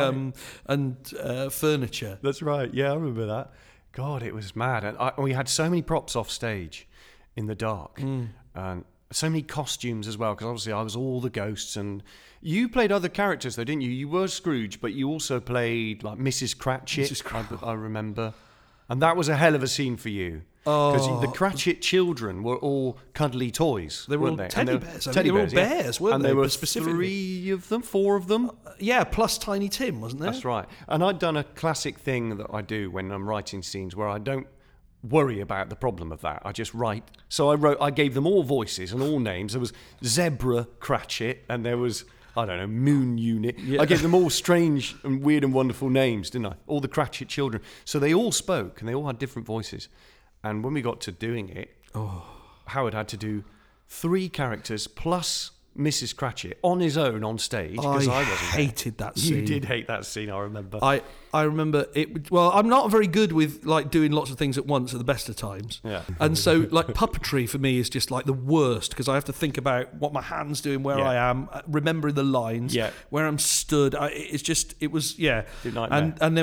and furniture. That's right, yeah, I remember that. God, it was mad. And we had so many props off stage in the dark. And so many costumes as well, because obviously I was all the ghosts, and you played other characters though, didn't you? You were Scrooge, but you also played like Mrs. Cratchit. I remember, and that was a hell of a scene for you because the Cratchit children were all cuddly toys. They were all teddy bears. They were all bears, weren't and they? There were specifically 4 of them. Yeah, plus Tiny Tim, wasn't there? That's right. And I'd done a classic thing that I do when I'm writing scenes where I don't worry about the problem of that. I just write. So I gave them all voices and all names. There was Zebra Cratchit and there was, I don't know, Moon Unit. Yeah. I gave them all strange and weird and wonderful names, didn't I? All the Cratchit children. So they all spoke and they all had different voices. And when we got to doing it, Howard had to do 3 characters plus Mrs. Cratchit on his own on stage because I wasn't hated that scene. You did hate that scene, I remember. I remember it. Well, I'm not very good with like doing lots of things at once at the best of times. Yeah. And so like puppetry for me is just like the worst because I have to think about what my hand's doing, where I am, remembering the lines, where I'm stood. It was and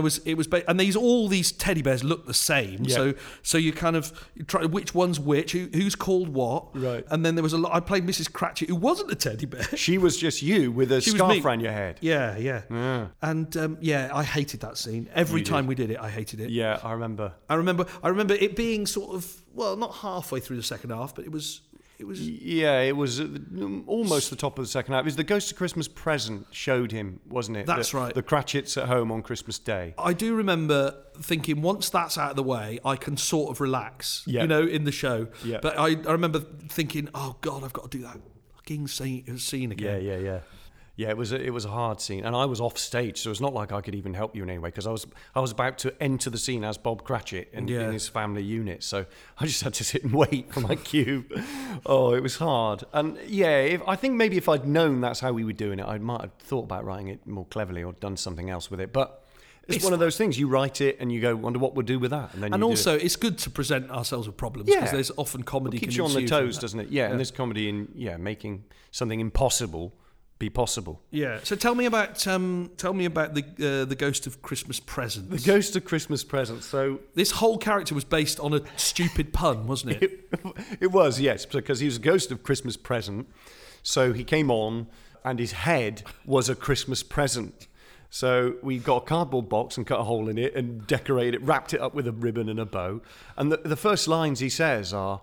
all these teddy bears look the same. Yeah. So you kind of try which one's which, who's called what. Right. And then there was I played Mrs. Cratchit, who wasn't a teddy bear. She was just you with a scarf around your head. Yeah. And I hated that scene. Every time we did it, I hated it. Yeah, I remember. I remember it being sort of, well, not halfway through the second half, but it was It was. Yeah, it was almost the top of the second half. It was the Ghost of Christmas Present showed him, wasn't it? That's right. The Cratchits at home on Christmas Day. I do remember thinking, once that's out of the way, I can sort of relax, Yeah. in the show. Yeah. But I remember thinking, oh God, I've got to do that fucking scene again. Yeah. Yeah, it was a hard scene, and I was off stage, so it's not like I could even help you in any way, because I was about to enter the scene as Bob Cratchit in his family unit, so I just had to sit and wait for my cue. Oh, it was hard, and yeah, I think maybe if I'd known that's how we were doing it, I might have thought about writing it more cleverly or done something else with it. But it's one of those things. You write it and you go, wonder what we'll do with that, and then. And you also, it's good to present ourselves with problems, because there's often comedy. It keeps you on the toes, doesn't it? Yeah, and there's comedy in making something impossible be possible. Yeah. So tell me about the Ghost of Christmas Present. The Ghost of Christmas Present. So this whole character was based on a stupid pun, wasn't it? It was, yes, because he was a ghost of Christmas Present. So he came on, and his head was a Christmas present. So we got a cardboard box and cut a hole in it and decorated it, wrapped it up with a ribbon and a bow. And the first lines he says are,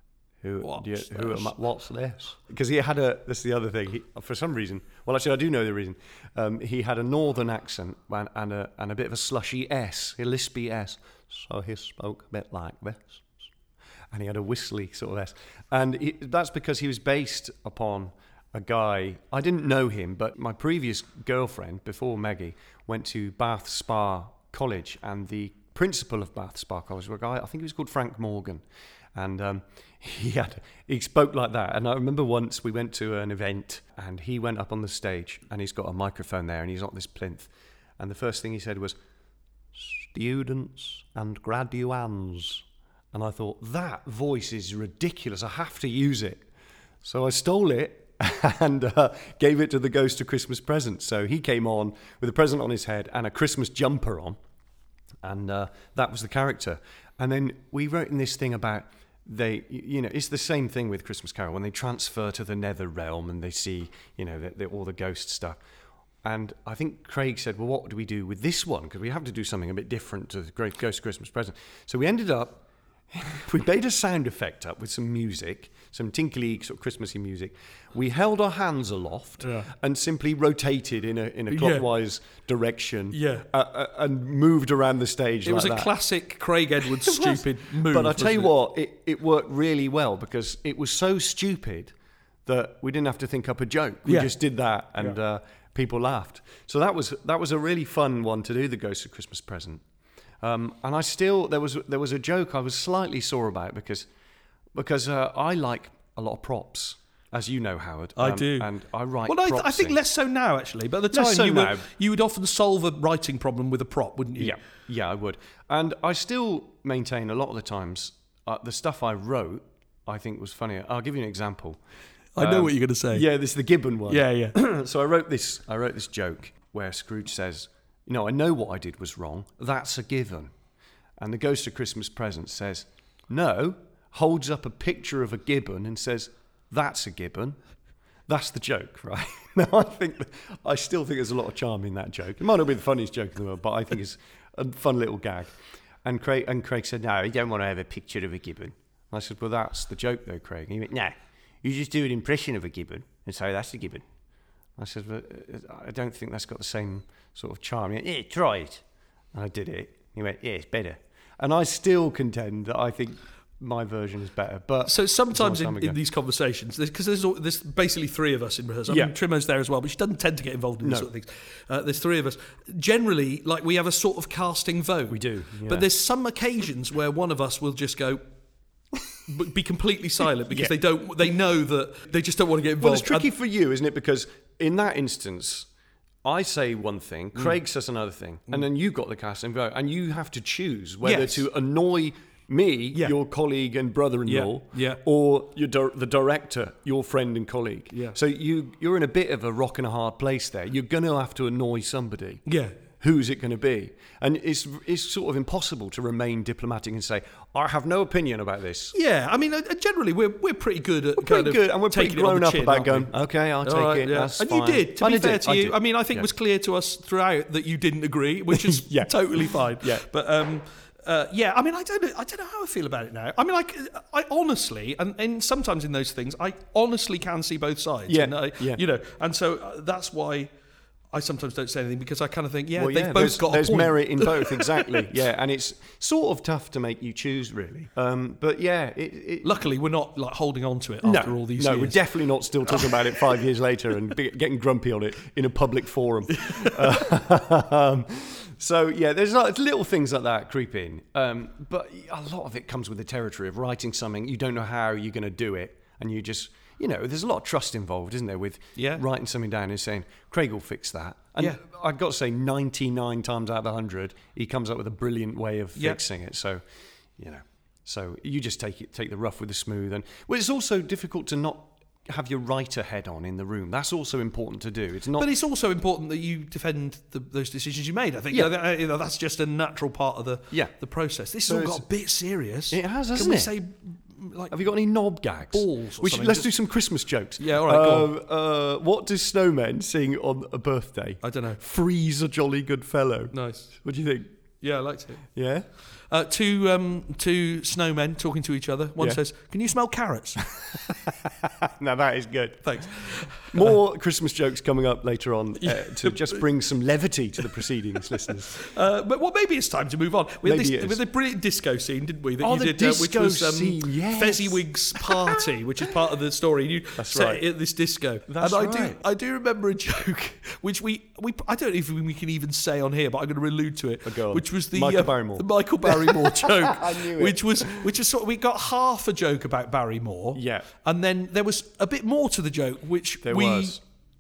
what's this? Because he had that's the other thing. For some reason, well, actually, I do know the reason. He had a northern accent and a bit of a slushy S, a lispy S. So he spoke a bit like this. And he had a whistly sort of S. And that's because he was based upon a guy, I didn't know him, but my previous girlfriend, before Maggie, went to Bath Spa College, and the principal of Bath Spa College was a guy, I think he was called Frank Morgan. And he spoke like that. And I remember once we went to an event, and he went up on the stage, and he's got a microphone there, and he's on this plinth. And the first thing he said was, "Students and graduands." And I thought, that voice is ridiculous. I have to use it. So I stole it and gave it to the Ghost of Christmas Present. So he came on with a present on his head and a Christmas jumper on. And that was the character. And then we wrote in this thing about it's the same thing with Christmas Carol when they transfer to the nether realm and they see, all the ghost stuff. And I think Craig said, well, what do we do with this one? Because we have to do something a bit different to the Ghost of Christmas Present. So we ended up, we made a sound effect up with some music, some tinkly sort of Christmassy music. We held our hands aloft and simply rotated in a clockwise direction and moved around the stage. It was a classic Craig Edwards stupid move. But I tell you what, it worked really well because it was so stupid that we didn't have to think up a joke. We just did that and people laughed. So that was a really fun one to do, the Ghost of Christmas Present. And I still, there was a joke I was slightly sore about because I like a lot of props, as you know, Howard. I do. And I write props. Well, I think less so now, actually. But at the time, you would often solve a writing problem with a prop, wouldn't you? Yeah, I would. And I still maintain a lot of the times the stuff I wrote, I think was funnier. I'll give you an example. I know what you're going to say. Yeah, this is the Gibbon one. Yeah. So I wrote this joke where Scrooge says, I know what I did was wrong. That's a given. And the Ghost of Christmas Present says, no, holds up a picture of a gibbon and says, that's a gibbon. That's the joke, right? Now, I still think there's a lot of charm in that joke. It might not be the funniest joke in the world, but I think it's a fun little gag. And Craig said, no, I don't want to have a picture of a gibbon. And I said, well, that's the joke, though, Craig. And he went, no, you just do an impression of a gibbon and say that's a gibbon. I said, but I don't think that's got the same sort of charm. He went, yeah, try it. And I did it. He went, yeah, it's better. And I still contend that I think my version is better. But so sometimes in these conversations, because there's basically three of us in rehearsal. I mean, Trimo's there as well, but she doesn't tend to get involved in these sort of things. There's three of us. Generally, we have a sort of casting vote. We do. Yeah. But there's some occasions where one of us will just go, be completely silent because they know that they just don't want to get involved. Well, it's tricky for you, isn't it? Because in that instance, I say one thing, Craig says another thing, and then you got the casting vote, and you have to choose whether to annoy me, your colleague and brother-in-law, or the director, your friend and colleague. Yeah. So you're in a bit of a rock and a hard place there. You're going to have to annoy somebody. Yeah. Who's it going to be? And it's sort of impossible to remain diplomatic and say, I have no opinion about this. Yeah, I mean, generally we're pretty good at and we're pretty grown up about going, okay, I'll take it, that's fine. And you did, to be fair to you. I mean, I think it was clear to us throughout that you didn't agree, which is totally fine. Yeah. But Yeah, I mean, I don't know how I feel about it now. I mean, I honestly, and sometimes in those things, I honestly can see both sides. Yeah, and you know, and so that's why I sometimes don't say anything, because I kind of think, they've both got a there's point. merit in both, exactly. Yeah, and it's sort of tough to make you choose, really. But yeah, luckily we're not like holding on to it after all these years. No, we're definitely not still talking about it 5 years later and getting grumpy on it in a public forum. So yeah, there's little things like that creep in, but a lot of it comes with the territory of writing something. You don't know how you're going to do it, and you just, there's a lot of trust involved, isn't there, with writing something down and saying, Craig will fix that. And I've got to say, 99 times out of 100, he comes up with a brilliant way of fixing it. So, so you just take the rough with the smooth. And it's also difficult to not have your writer head on in the room. That's also important to do. It's not, but it's also important that you defend those decisions you made. I think that's just a natural part of the process. This has all got a bit serious. It has, hasn't Can we it? say, like, have you got any knob gags? Balls or something? Let's do some Christmas jokes. Yeah, all right, go on. What do snowmen sing on a birthday? I don't know. Freeze a jolly good fellow. Nice. What do you think? Yeah, I liked it. Yeah? Two snowmen talking to each other. One says, "Can you smell carrots?" Now that is good. Thanks. More Christmas jokes coming up later on to just bring some levity to the proceedings, listeners. But maybe it's time to move on. We had a brilliant disco scene, didn't we? That you did, which was Fezziwig's party, which is part of the story. You set it at this disco. I do remember a joke which we I don't know if we can even say on here, but I'm going to allude to it. Which was the Michael Barrymore joke. I knew it. Which was sort of, we got half a joke about Barrymore. Yeah. And then there was a bit more to the joke, which there was.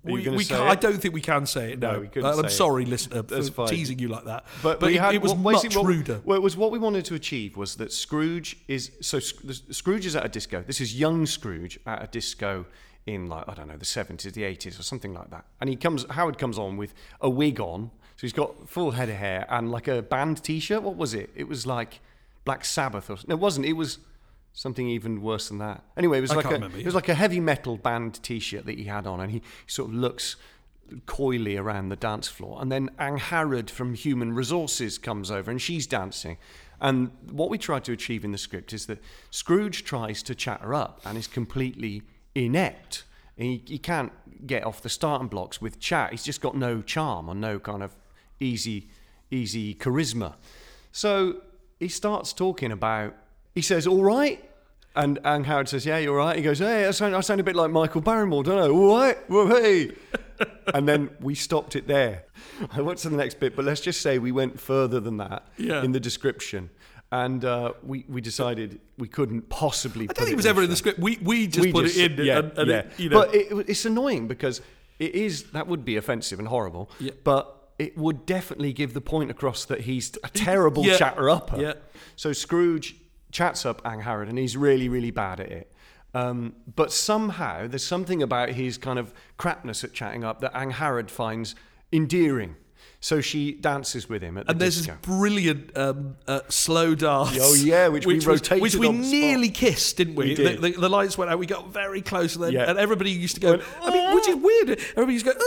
I don't think we can say it. No, we couldn't. I'm sorry, listener, for teasing you like that. But it was much ruder. Well, it was what we wanted to achieve was that Scrooge is at a disco. This is young Scrooge at a disco in, like, I don't know, the 70s, the 80s, or something like that. And Howard comes on with a wig on, so he's got full head of hair and like a band T-shirt. What was it? It was like Black Sabbath, no, it wasn't. It was something even worse than that. Anyway, it was like a heavy metal band T-shirt that he had on, and he sort of looks coyly around the dance floor. And then Angharad from Human Resources comes over, and she's dancing. And what we tried to achieve in the script is that Scrooge tries to chat her up and is completely inept. He can't get off the starting blocks with chat. He's just got no charm or no kind of easy charisma. So he starts talking about, he says, "All right?" And Howard says, "Yeah, you're right." He goes, "Hey, I sound a bit like Michael Barrymore, don't I? All right? Well, hey." And then we stopped it there. I went to the next bit, but let's just say we went further than that in the description. And we decided we couldn't possibly put it in. I don't think it was ever in the script. We just put it in. Yeah. But it's annoying because that would be offensive and horrible. Yeah. But it would definitely give the point across that he's a terrible chatter-upper. Yeah. So Scrooge chats up Angharad, and he's really, really bad at it. But somehow there's something about his kind of crapness at chatting up that Angharad finds endearing. So she dances with him at the disco. There's this brilliant slow dance. Oh yeah, which we rotated, which we on the nearly spot. Kissed, didn't we? We did. The lights went out. We got very close, and everybody used to go. Which is weird. Everybody used to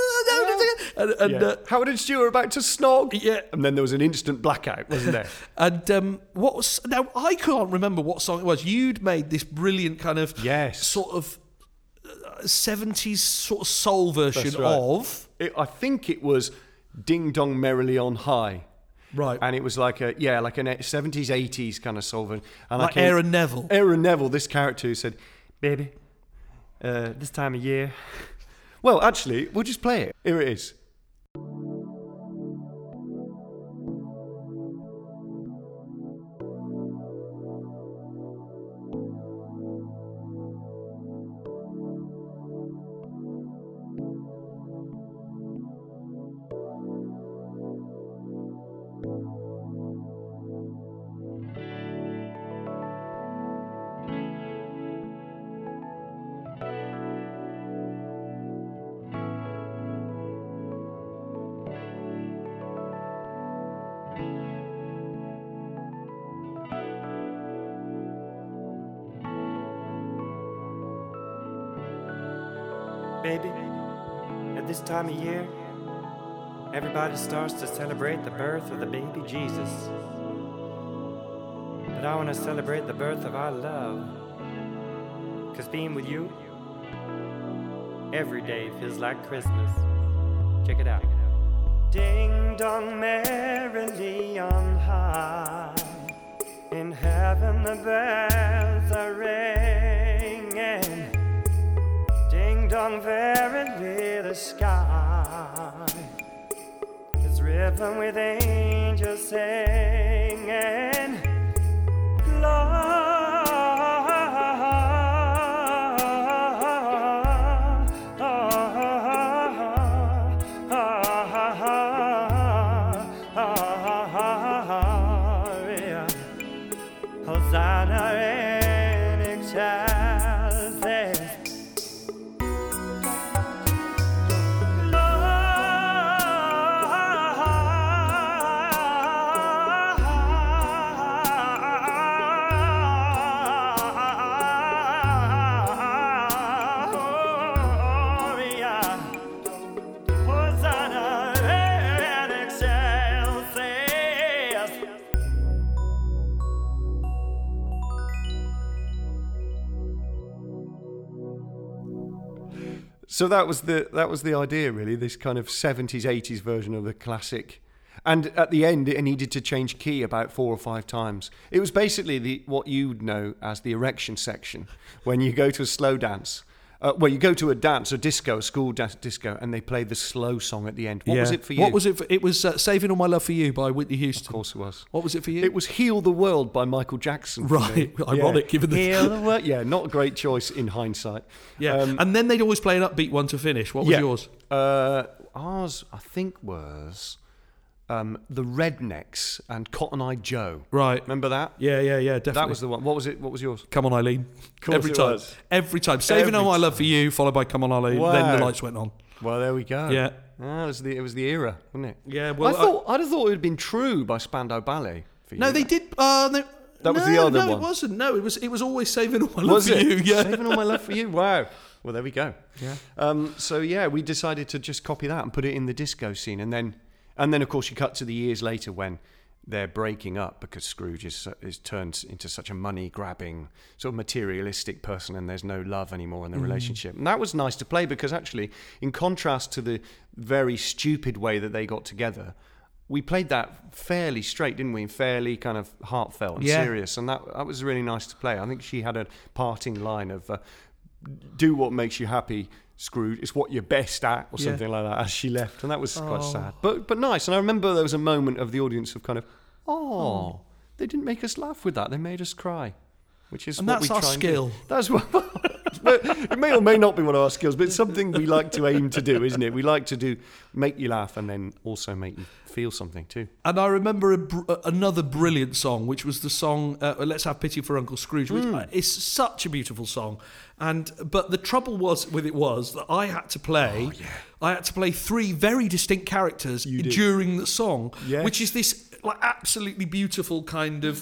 go. Howard and Stu are about to snog. Yeah, and then there was an instant blackout, wasn't there? And now I can't remember what song it was. You'd made this brilliant kind of sort of 70s sort of soul version of. I think it was Ding Dong Merrily on High. Right. And it was like a 70s, 80s kind of soul version. And like Aaron Neville. Aaron Neville, this character who said, "Baby, this time of year." Well, actually, we'll just play it. Here it is. Baby, at this time of year, everybody starts to celebrate the birth of the baby Jesus. But I want to celebrate the birth of our love. 'Cause being with you every day feels like Christmas. Check it out. Ding dong merrily on high. In heaven the bells are ringing. Ding dong verily the sky is riven with angels singing. Hosanna in excelsis. Hosanna in excelsis. So that was the idea, really. This kind of 70s, 80s version of the classic. And at the end, it needed to change key about 4 or 5 times. It was basically what you'd know as the erection section. When you go to a slow dance, you go to a dance, a disco, a school dance disco, and they play the slow song at the end. What was it for you? What was it? It was "Saving All My Love for You" by Whitney Houston. Of course it was. What was it for you? It was "Heal the World" by Michael Jackson. for me. Right, ironic given the Heal the World. Yeah, not a great choice in hindsight. yeah. And then they'd always play an upbeat one to finish. What was yours? Ours, I think, was the Rednecks and Cotton Eye Joe. Right. Remember that? Yeah, definitely. That was the one. What was it? What was yours? Come on, Eileen. course Every it time. was. Every time. Saving All My Every Love for You, followed by Come on, Eileen. Wow. Then the lights went on. Well, there we go. Yeah. Ah, it was the era, wasn't it? Yeah, well, I'd have thought it would have been True by Spandau Ballet. For you. No, they did. That was the other no, one. it wasn't. No, it was always Saving All My Love Was for it? You. Yeah. Saving All My Love for You. Wow. Well, there we go. Yeah. So yeah, we decided to just copy that and put it in the disco scene, and then of course you cut to the years later when they're breaking up because Scrooge is turned into such a money-grabbing, sort of materialistic person, and there's no love anymore in the relationship. And that was nice to play because actually, in contrast to the very stupid way that they got together, we played that fairly straight, didn't we? Fairly kind of heartfelt and serious, and that was really nice to play. I think she had a parting line of, do what makes you happy, Scrooge, it's what you're best at, or something like that, as she left, and that was quite sad, but nice. And I remember there was a moment of the audience of kind of, they didn't make us laugh with that, they made us cry, which is And what that's we our try and skill. do. That's what. But it may or may not be one of our skills, but it's something we like to aim to do, isn't it? We like to make you laugh and then also make you feel something too. And I remember another brilliant song, which was the song "Let's Have Pity for Uncle Scrooge," which is such a beautiful song. But the trouble was that I had to play. I had to play 3 very distinct characters during the song, Yes. which is this like absolutely beautiful kind of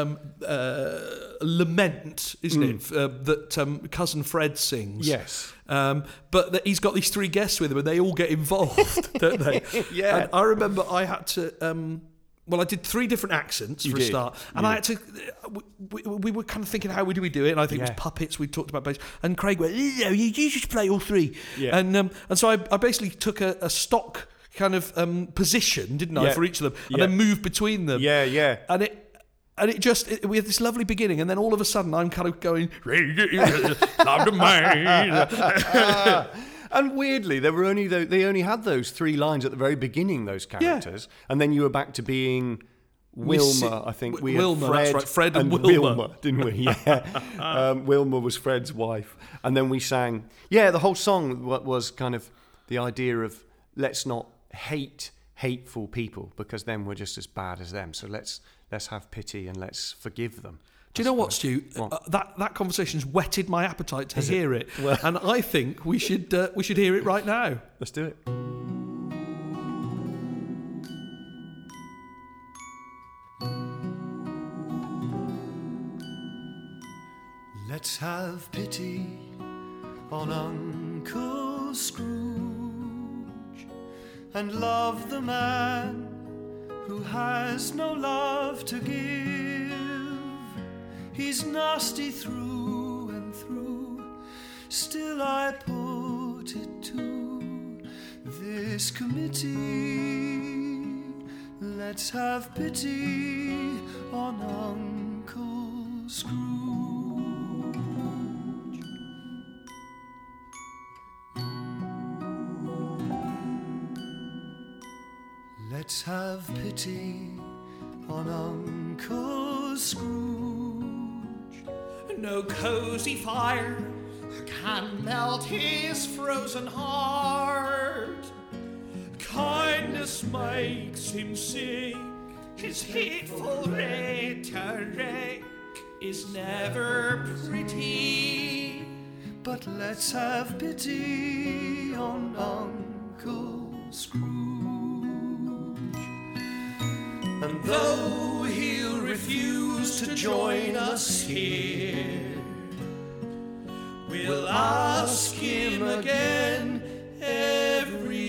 lament, isn't it? That Cousin Fred sings. Yes. But that he's got these 3 guests with him, and they all get involved, don't they? Yeah. And I remember I had to. I did 3 different accents for a start, and I had to. We were kind of thinking, how do we do it? And I think it was puppets. We talked about bass, and Craig went, "No, you just play all 3." Yeah. And so I basically took a stock kind of position, didn't I, for each of them, and then moved between them. Yeah. And we had this lovely beginning, and then all of a sudden I'm kind of going, "Love man." And weirdly, they only had those 3 lines at the very beginning, those characters, and then you were back to being Wilma. I think we Wilma, had Fred, that's right, Fred and Wilma. Wilma, didn't we? Yeah. Wilma was Fred's wife, and then we sang. Yeah, the whole song was kind of the idea of let's not hate hateful people because then we're just as bad as them. So let's have pity and let's forgive them. Do you know what, Stu? That conversation's whetted my appetite to hear it, and I think we should hear it right now. Let's do it. Let's have pity on Uncle Scrooge and love the man who has no love to give. He's nasty through and through. Still I put it to this committee. Let's have pity on Uncle Scrooge. Let's have pity on Uncle Scrooge. No cozy fire can melt his frozen heart. Kindness makes him sick. His hateful rhetoric is never pretty. But let's have pity on Uncle Scrooge. And though he'll refuse to join us here, we'll ask him again every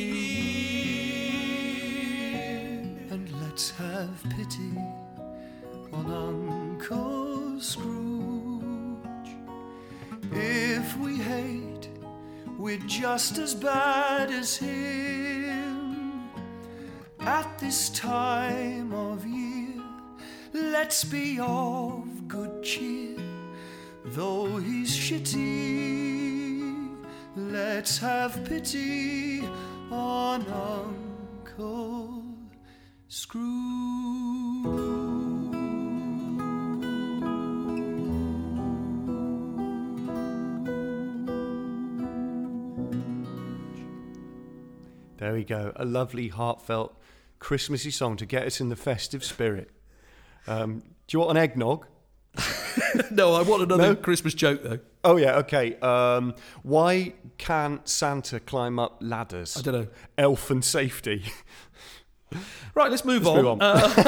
year. And let's have pity on Uncle Scrooge. If we hate, we're just as bad as him. At this time of year, let's be of good cheer. Though he's shitty, let's have pity on Uncle Scrooge. There we go, a lovely, heartfelt, Christmassy song to get us in the festive spirit. Do you want an eggnog? No, I want another Christmas joke, though. Oh, yeah, okay. Why can't Santa climb up ladders? I don't know. Elf and safety. Right, let's move on.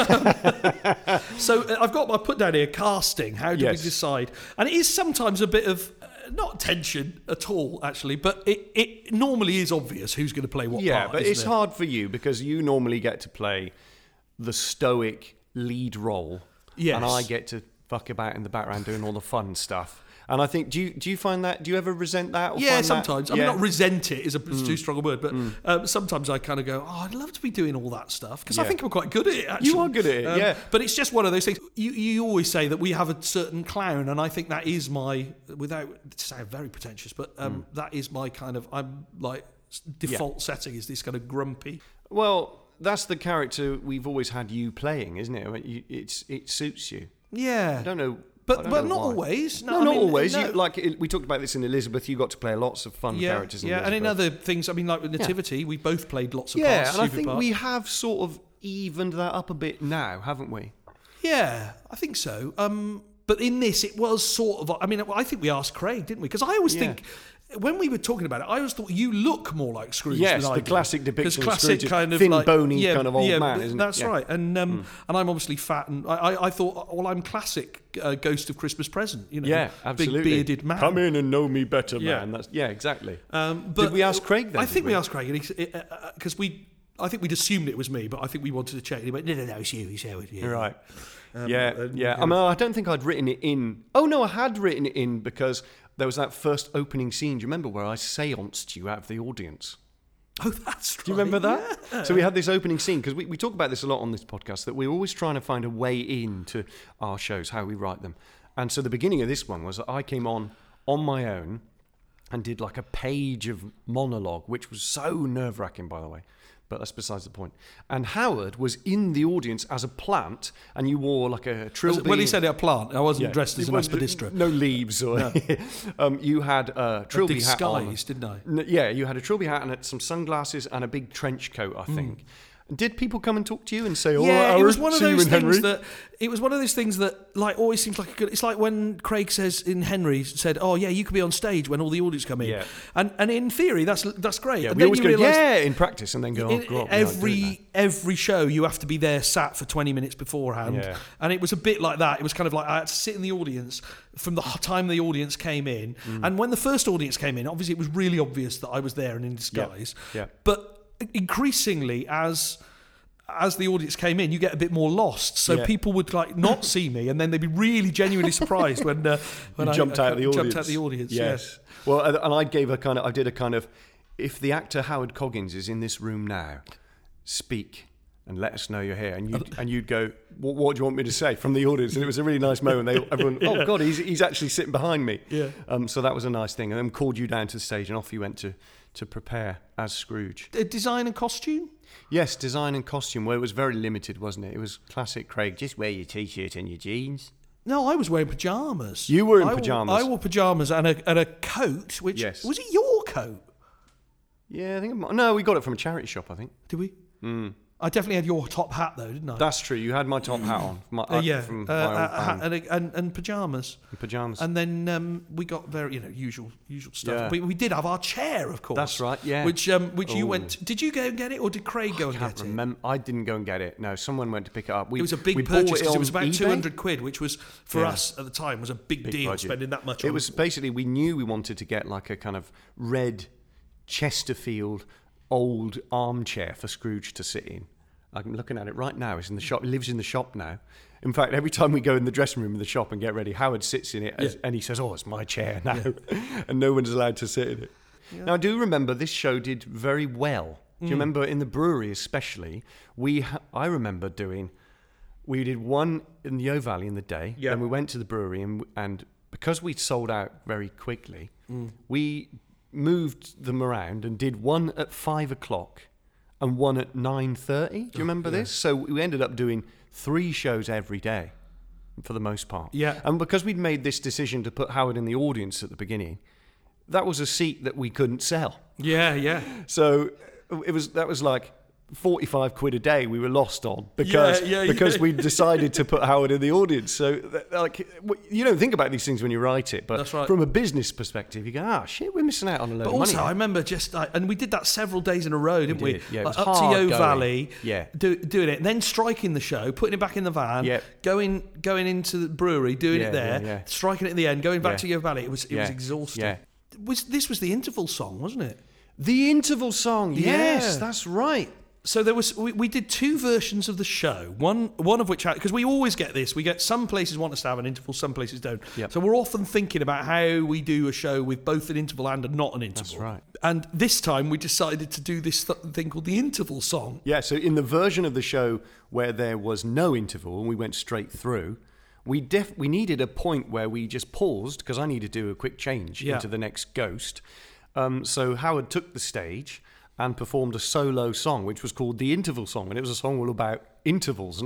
So I've got my put down here, casting. How do we decide? And it is sometimes a bit of, not tension at all, actually, but it normally is obvious who's going to play what part. Yeah, but it's it? hard for you because you normally get to play the stoic lead role. Yes. And I get to fuck about in the background doing all the fun stuff. And I think, do you find that, do you ever resent that? Or Yeah, find sometimes. That? I mean, not resent it is too strong a word, but sometimes I kind of go, oh, I'd love to be doing all that stuff, because I think I'm quite good at it, actually. You are good at it, yeah. But it's just one of those things. You always say that we have a certain clown, and I think that is my, without to sound very pretentious, but that is my kind of, I'm like, default setting is this kind of grumpy. Well, that's the character we've always had you playing, isn't it? It suits you. Yeah. I don't know. But not why. Always. No, not always. No. We talked about this in Elizabeth. You got to play lots of fun characters in Elizabeth. And in other things, I mean, like with Nativity, we both played lots of parts. Yeah, and I think we have sort of evened that up a bit now, haven't we? Yeah, I think so. But in this, it was sort of, I mean, I think we asked Craig, didn't we? Because I always think, when we were talking about it, I always thought you look more like Scrooge than I do. Yes, the classic depiction of Scrooge, kind of thin, like, bony kind of old man, isn't it? That's right. And I'm obviously fat, and I thought, well, I'm classic Ghost of Christmas Present, you know. Yeah, absolutely. Big bearded man. Come in and know me better, man. Exactly. But did we ask Craig then? I think we asked Craig, because I think we'd assumed it was me, but I think we wanted to check. He went, no, it's you. He said, You're right. I mean, I don't think I'd written it in. Oh, no, I had written it in because there was that first opening scene. Do you remember where I seanced you out of the audience? Oh, that's right. Do you remember that? Yeah. So we had this opening scene, because we talk about this a lot on this podcast, that we're always trying to find a way into our shows, how we write them. And so the beginning of this one was that I came on my own and did like a page of monologue, which was so nerve-wracking, by the way. But that's besides the point. And Howard was in the audience as a plant, and you wore like a trilby. Well, he said a plant. I wasn't dressed as an aspidistra. No leaves. Or you had a trilby hat on. Disguise, didn't I? Yeah, you had a trilby hat and some sunglasses and a big trench coat, I think. Did people come and talk to you and say, "Oh, yeah, Howard, it was one of those things that it was one of those things that like always seems like a good. It's like when Craig says in Henry said, "Oh yeah, you could be on stage when all the audience come in." Yeah. And in theory that's great. Yeah, and we always go in practice and then go, "Oh God." Every show you have to be there sat for 20 minutes beforehand. Yeah. And it was a bit like that. It was kind of like I had to sit in the audience from the time the audience came in, and when the first audience came in, obviously it was really obvious that I was there and in disguise. Yeah. But increasingly as as the audience came in, you get a bit more lost. So Yeah. people would like not see me, and then they'd be really genuinely surprised when You jumped out of the audience. Jumped out the audience. Yes. Well, and I did a kind of, if the actor Howard Coggins is in this room now, speak and let us know you're here. And you'd go, what do you want me to say from the audience? And it was a really nice moment. Everyone, oh God, he's actually sitting behind me. Yeah. So that was a nice thing. And then called you down to the stage, and off you went to prepare as Scrooge. Design and costume. Yes, design and costume. Well, it was very limited, wasn't it? It was classic Craig. Just wear your t-shirt and your jeans. No, I was wearing pyjamas. You were in pyjamas. I wore pyjamas and a coat. Which Yes. was it your coat? Yeah, I think. No, we got it from a charity shop, I think. Did we? I definitely had your top hat though, didn't I? That's true. You had my top hat on. From my old band. And pyjamas. Pyjamas. And then we got very, usual stuff. Yeah. We did have our chair, of course. That's right, yeah. Which you Ooh. went. Did you go and get it, or did Craig go and get it? I didn't go and get it. No, someone went to pick it up. It was a we big bought purchase because it was about eBay. £200, which was for us at the time was a big deal. Budget. Spending that much. It on was basically, we knew we wanted to get like a kind of red Chesterfield old armchair for Scrooge to sit in. I'm looking at it right now. It's in the shop. It lives in the shop now. In fact, every time we go in the dressing room in the shop and get ready, Howard sits in it and he says, "Oh, it's my chair now," and no one's allowed to sit in it. Yeah. Now, I do remember this show did very well. Do you remember in the brewery, especially? I remember we did one in the Yeo Valley in the day. Yeah. Then we went to the brewery and because we'd sold out very quickly, we moved them around and did one at 5:00 and one at 9:30. Do you remember this? So we ended up doing 3 shows every day for the most part. Yeah. And because we'd made this decision to put Howard in the audience at the beginning, that was a seat that we couldn't sell. Yeah. So that was like 45 quid a day we were lost on because we decided to put Howard in the audience. So like you don't think about these things when you write it, but That's right. from a business perspective you go, shit, we're missing out on a load But of money. also, I remember and we did that several days in a row, didn't we? did. Yeah, it was up to hard Yeo going. Valley, Yeah. doing it, then striking the show, putting it back in the van, Yep. going into the brewery, doing it there, yeah. striking it at the end, going back Yeah. to Yeo Valley. It was Yeah. exhausting. Yeah. This was the interval song, wasn't it? The interval song, yes, Yeah. that's right. So we did 2 versions of the show. One of which, because we always get this, we get some places want us to have an interval, some places don't. Yep. So we're often thinking about how we do a show with both an interval and a not an interval. That's right. And this time we decided to do this thing called the interval song. Yeah, so in the version of the show where there was no interval and we went straight through, we needed a point where we just paused because I needed to do a quick change into the next ghost. So Howard took the stage and performed a solo song, which was called the interval song, and it was a song all about intervals and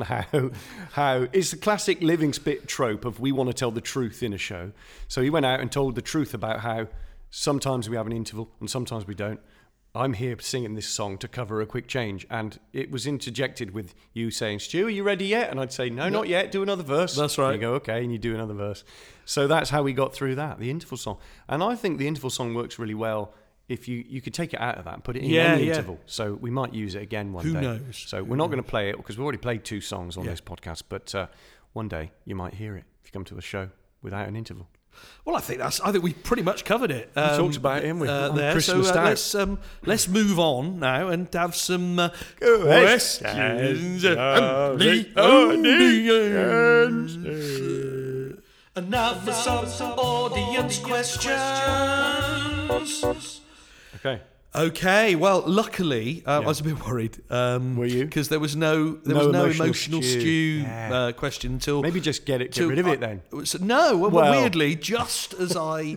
how it's the classic living spit trope of we want to tell the truth in a show. So he went out and told the truth about how sometimes we have an interval and sometimes we don't. I'm here singing this song to cover a quick change, and it was interjected with you saying, "Stu, are you ready yet?" And I'd say, "No, not yet. Do another verse." That's right. And you go, "Okay," and you do another verse. So that's how we got through that, the interval song. And I think the interval song works really well if you could take it out of that and put it in any interval. So we might use it again one day. Who knows? So we're not going to play it because we've already played 2 songs on this podcast, but one day you might hear it if you come to a show without an interval. Well, I think we pretty much covered it. We talked about it, haven't we? On there. Christmas So let's move on now and have some questions of the audience. And now for some audience questions. Okay, well, luckily, I was a bit worried. Were you? Because there was no emotional stew Yeah. question until Maybe just get rid of it then. No, weirdly, just as I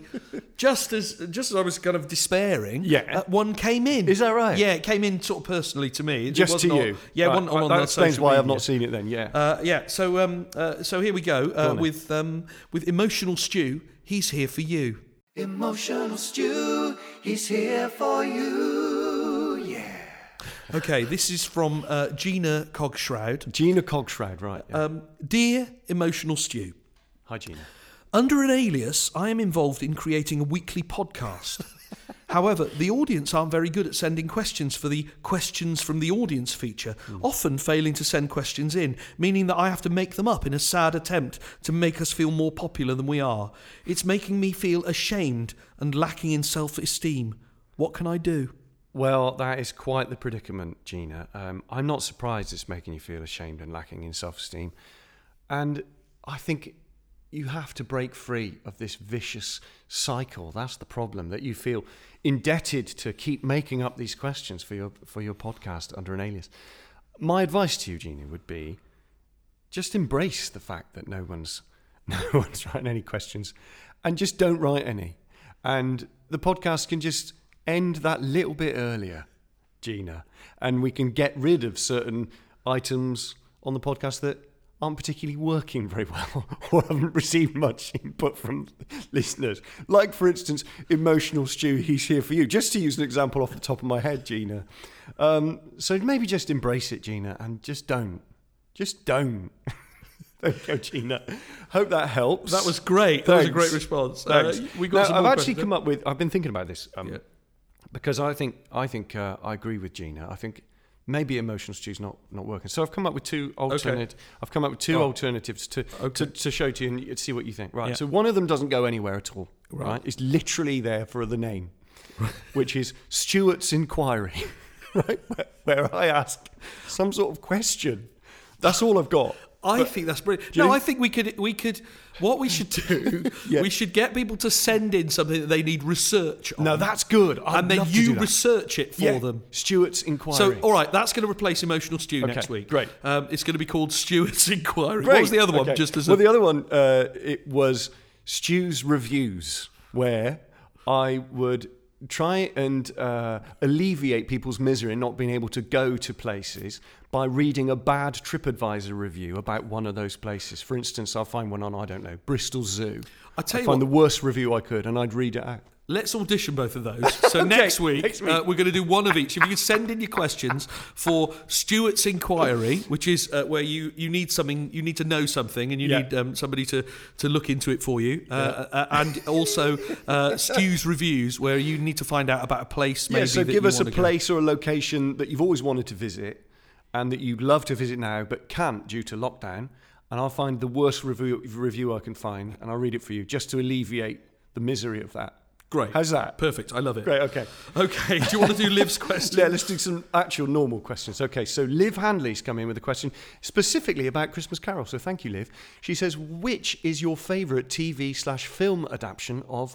was kind of despairing, one came in. Is that right? Yeah, it came in sort of personally to me. Just to you? Yeah, Right, on that the explains social why I've media. not seen it then, yeah. So here we go on with Emotional Stew. He's here for you. Emotional Stew, he's here for you, yeah. Okay, this is from Gina Cogshroud. Gina Cogshroud, right. Yeah. Dear Emotional Stew, Hi, Gina. under an alias, I am involved in creating a weekly podcast. However, the audience aren't very good at sending questions for the Questions from the Audience feature, often failing to send questions in, meaning that I have to make them up in a sad attempt to make us feel more popular than we are. It's making me feel ashamed and lacking in self-esteem. What can I do? Well, that is quite the predicament, Gina. I'm not surprised it's making you feel ashamed and lacking in self-esteem. And I think you have to break free of this vicious cycle. That's the problem, that you feel indebted to keep making up these questions for your podcast under an alias. My advice to you, Gina, would be just embrace the fact that no one's writing any questions, and just don't write any. And the podcast can just end that little bit earlier, Gina, and we can get rid of certain items on the podcast that aren't particularly working very well or haven't received much input from listeners. Like, for instance, Emotional Stew, he's here for you. Just to use an example off the top of my head, Gina. So maybe just embrace it, Gina, and just don't. Just don't. There you go, Gina. Hope that helps. That was great. That was a great response. We got some I've more actually questions. come up with... I've been thinking about this because I think I agree with Gina. I think maybe Emotional Stew's not working. So I've come up with two alternatives to show to you and see what you think. Right. Yeah. So one of them doesn't go anywhere at all. Right. It's literally there for the name, which is Stuart's Inquiry. Right. Where I ask some sort of question. That's all I've got. I think that's brilliant. No, I think we could. What we should do, we should get people to send in something that they need research on. No, that's good. And then you research it for them. Stuart's Inquiry. So, all right, that's going to replace Emotional Stew next week. Great. It's going to be called Stuart's Inquiry. Great. What was the other one? Okay. The other one, it was Stew's Reviews, where I would try and alleviate people's misery in not being able to go to places by reading a bad TripAdvisor review about one of those places. For instance, I'll find one on, I don't know, Bristol Zoo. I'd find the worst review I could, and I'd read it out. Let's audition both of those. So next week. We're going to do one of each. If you could send in your questions for Stuart's Inquiry, which is where you need something, you need to know something, and you need somebody to look into it for you, and also Stu's Reviews, where you need to find out about a place. Maybe so that give you us a want to place or a location that you've always wanted to visit, and that you'd love to visit now but can't due to lockdown. And I'll find the worst review I can find, and I'll read it for you just to alleviate the misery of that. Great. How's that? Perfect. I love it. Great, okay. Okay, do you want to do Liv's question? Yeah, let's do some actual normal questions. Okay, so Liv Handley's come in with a question specifically about Christmas Carol. So thank you, Liv. She says, which is your favourite TV/film adaptation of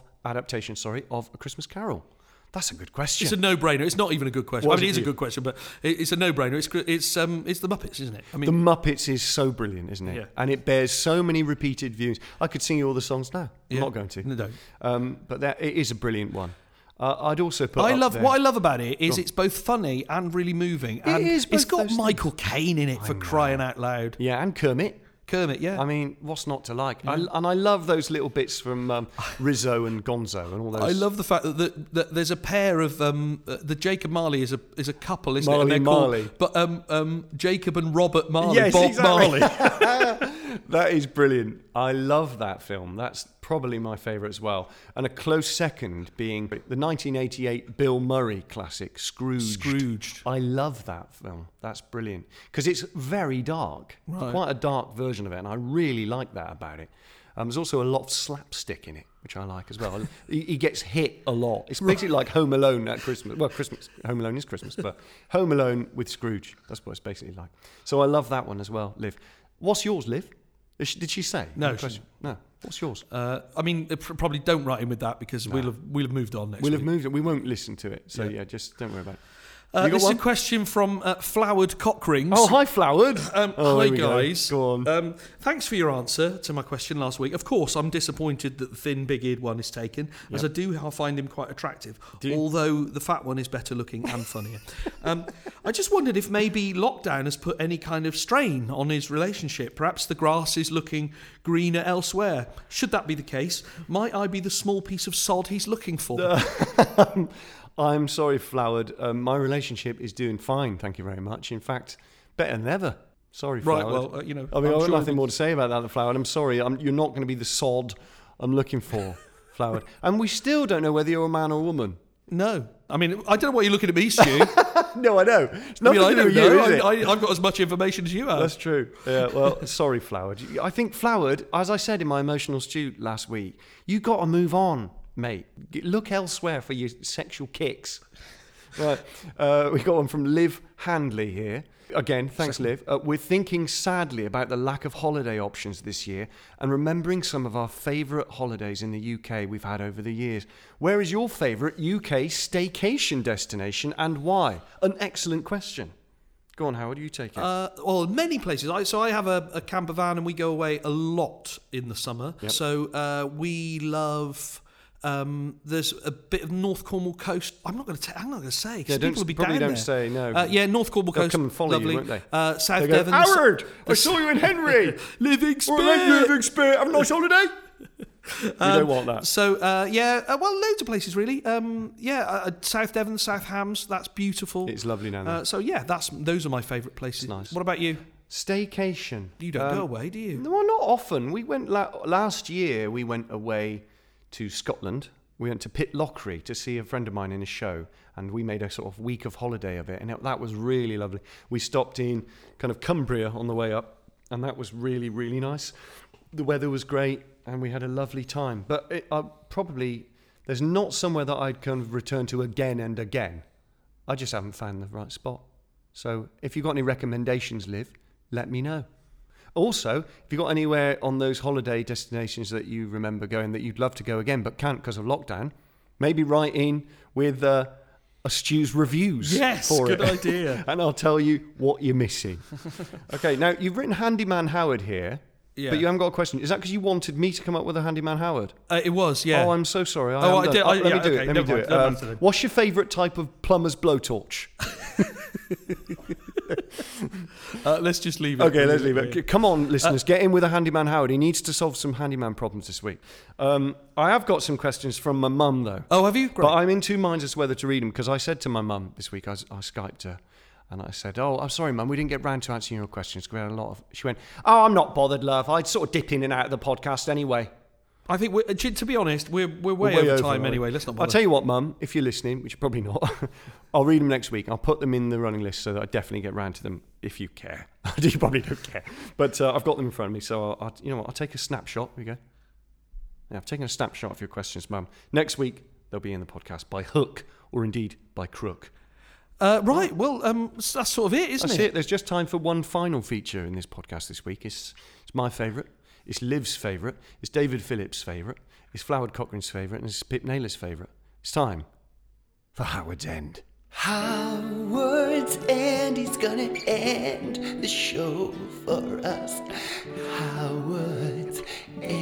A Christmas Carol? That's a good question. It's a no-brainer. It's not even a good question. What it is a good question, but it's a no-brainer. It's the Muppets, isn't it? I mean, the Muppets is so brilliant, isn't it? Yeah. And it bears so many repeated views. I could sing you all the songs now. I'm not going to. No, don't. But it is a brilliant one. I'd also put. What I love about it is it's both funny and really moving. And it's got Michael Caine in it, for crying out loud. Yeah, and Kermit. Yeah. I mean, what's not to like? And I love those little bits from Rizzo and Gonzo and all those. I love the fact that there's a pair of the Jacob Marley is a couple, isn't Marley it? and Marley. But Jacob and Robert Marley, yes, Bob exactly. Marley. That is brilliant. I love that film. That's probably my favourite as well. And a close second being the 1988 Bill Murray classic, Scrooged. I love that film. That's brilliant. Because it's very dark. Right. Quite a dark version of it. And I really like that about it. There's also a lot of slapstick in it, which I like as well. He gets hit a lot. It's basically like Home Alone at Christmas. Well, Home Alone is Christmas, but Home Alone with Scrooge. That's what it's basically like. So I love that one as well, Liv. What's yours, Liv? Did she say? No. No. What's yours? I mean, probably don't write in with that because we'll have moved on next week. We'll have moved on. We won't listen to it. So yeah, just don't worry about it. This is a question from Flowered Cockrings. Oh, hi, Flowered. Hi, guys. Go on. Thanks for your answer to my question last week. Of course, I'm disappointed that the thin, big-eared one is taken, as I do find him quite attractive, although the fat one is better looking and funnier. I just wondered if maybe lockdown has put any kind of strain on his relationship. Perhaps the grass is looking greener elsewhere. Should that be the case, might I be the small piece of sod he's looking for? I'm sorry, Flowered. My relationship is doing fine, thank you very much. In fact, better than ever. Sorry, Flowered. Right, well, I've got nothing more to say about that, Flowered. I'm sorry. You're not going to be the sod I'm looking for, Flowered. And we still don't know whether you're a man or a woman. No. I mean, I don't know what you're looking at me, Stu. No, I know. It's nothing to do with you, is it? I've got as much information as you have. That's true. Yeah, well, sorry, Flowered. I think, Flowered, as I said in my Emotional Stew last week, you got to move on, mate. Look elsewhere for your sexual kicks. Right. We got one from Liv Handley here. Again, thanks, Liv. We're thinking sadly about the lack of holiday options this year and remembering some of our favourite holidays in the UK we've had over the years. Where is your favourite UK staycation destination and why? An excellent question. Go on, Howard, you take it. Well, many places. I have a camper van and we go away a lot in the summer. Yep. So we love... there's a bit of North Cornwall coast. I'm not going to say because people will be probably down don't there. say no. Yeah, North Cornwall They'll coast. come and follow lovely. you, won't they? South They go, Devon. Howard, I saw you in Henry. Living We're in Living Spirit. Have a nice holiday. You don't want that. So well, loads of places really. South Devon, South Hams. That's beautiful. It's lovely down there. So yeah, those are my favourite places. Nice. What about you? Staycation. You don't go away, do you? No, not often. We went last year. We went away to Scotland. We went to Pitlochry to see a friend of mine in a show, and we made a sort of week of holiday of it, and that was really lovely. We stopped in kind of Cumbria on the way up, and that was really, really nice. The weather was great, and we had a lovely time. But there's not somewhere that I'd kind of return to again and again. I just haven't found the right spot. So if you've got any recommendations, Liv, let me know. Also, if you've got anywhere on those holiday destinations that you remember going that you'd love to go again but can't because of lockdown, maybe write in with a Stu's reviews. Yes, for good it. idea. And I'll tell you what you're missing. Okay, now you've written Handyman Howard here, but you haven't got a question. Is that because you wanted me to come up with a Handyman Howard? It was, yeah. Oh, I'm so sorry. I did. Let me do okay, it. Let me do it. don't matter then. What's your favourite type of plumber's blowtorch? Let's just leave it. Okay, let's leave it. Come on, listeners, get in with a Handyman Howard. He needs to solve some handyman problems this week. I have got some questions from my mum, though. Oh, have you? Great. But I'm in two minds as to whether to read them, because I said to my mum this week, I Skyped her, and I said, oh, I'm sorry, Mum, we didn't get round to answering your questions. We had a lot of... She went, oh, I'm not bothered, love. I'd sort of dip in and out of the podcast anyway. I think, to be honest, we're way over time anyway. Let's not bother. I'll tell you what, Mum, if you're listening, which you're probably not, I'll read them next week. I'll put them in the running list so that I definitely get round to them if you care. You probably don't care. But I've got them in front of me, so you know what? I'll take a snapshot. Here we go. Yeah, I've taken a snapshot of your questions, Mum. Next week, they'll be in the podcast by hook or indeed by crook. Right, well, that's sort of it, isn't That's it? it. There's just time for one final feature in this podcast this week. It's my favourite. It's Liv's favourite. It's David Phillips' favourite. It's Flowered Cochrane's favourite. And it's Pip Naylor's favourite. It's time for Howard's End. Howard's End, he's gonna end the show for us. Howard's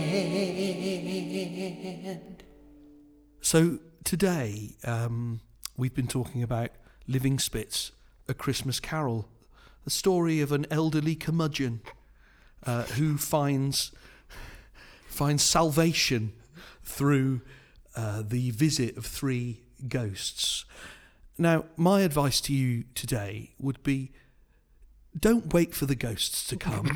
End. So today, we've been talking about Living Spits, A Christmas Carol, the story of an elderly curmudgeon who finds salvation through the visit of three ghosts. Now, my advice to you today would be, don't wait for the ghosts to come.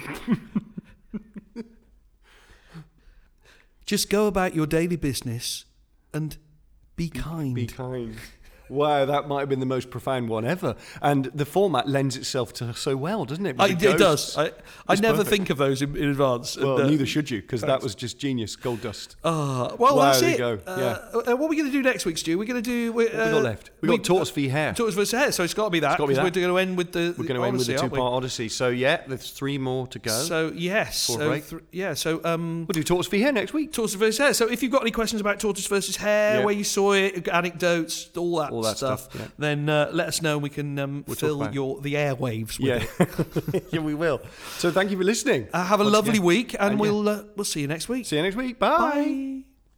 Just go about your daily business and be kind. Be kind. Wow, that might have been the most profound one ever. And the format lends itself to so well, doesn't it? It does. I never think of those in advance. Well, and, neither should you, because that was just genius, gold dust. Well, Wow, that's there it. you go. What are we going to do next week, Stu? We're going to do... What have we got left? We've got Tortoise v Hare. Tortoise v Hare, so it's got to be that. We're going to end with the We're going to end with the Odyssey, two-part Odyssey. So, yeah, there's three more to go. So, yes. For a break. We'll do Tortoise v Hare next week. Tortoise versus Hare. So if you've got any questions about Tortoise versus Hare, where you saw it, anecdotes, all that stuff, then let us know and we can fill the airwaves with it. Yeah, we will. So thank you for listening. Have a lovely week, and we'll see you next week. See you next week. Bye.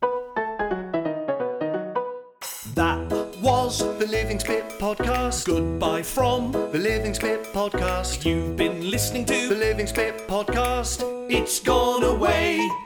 That was the Living Spit Podcast. Goodbye from The Living Spit Podcast. You've been listening to The Living Spit Podcast. It's Gone Away.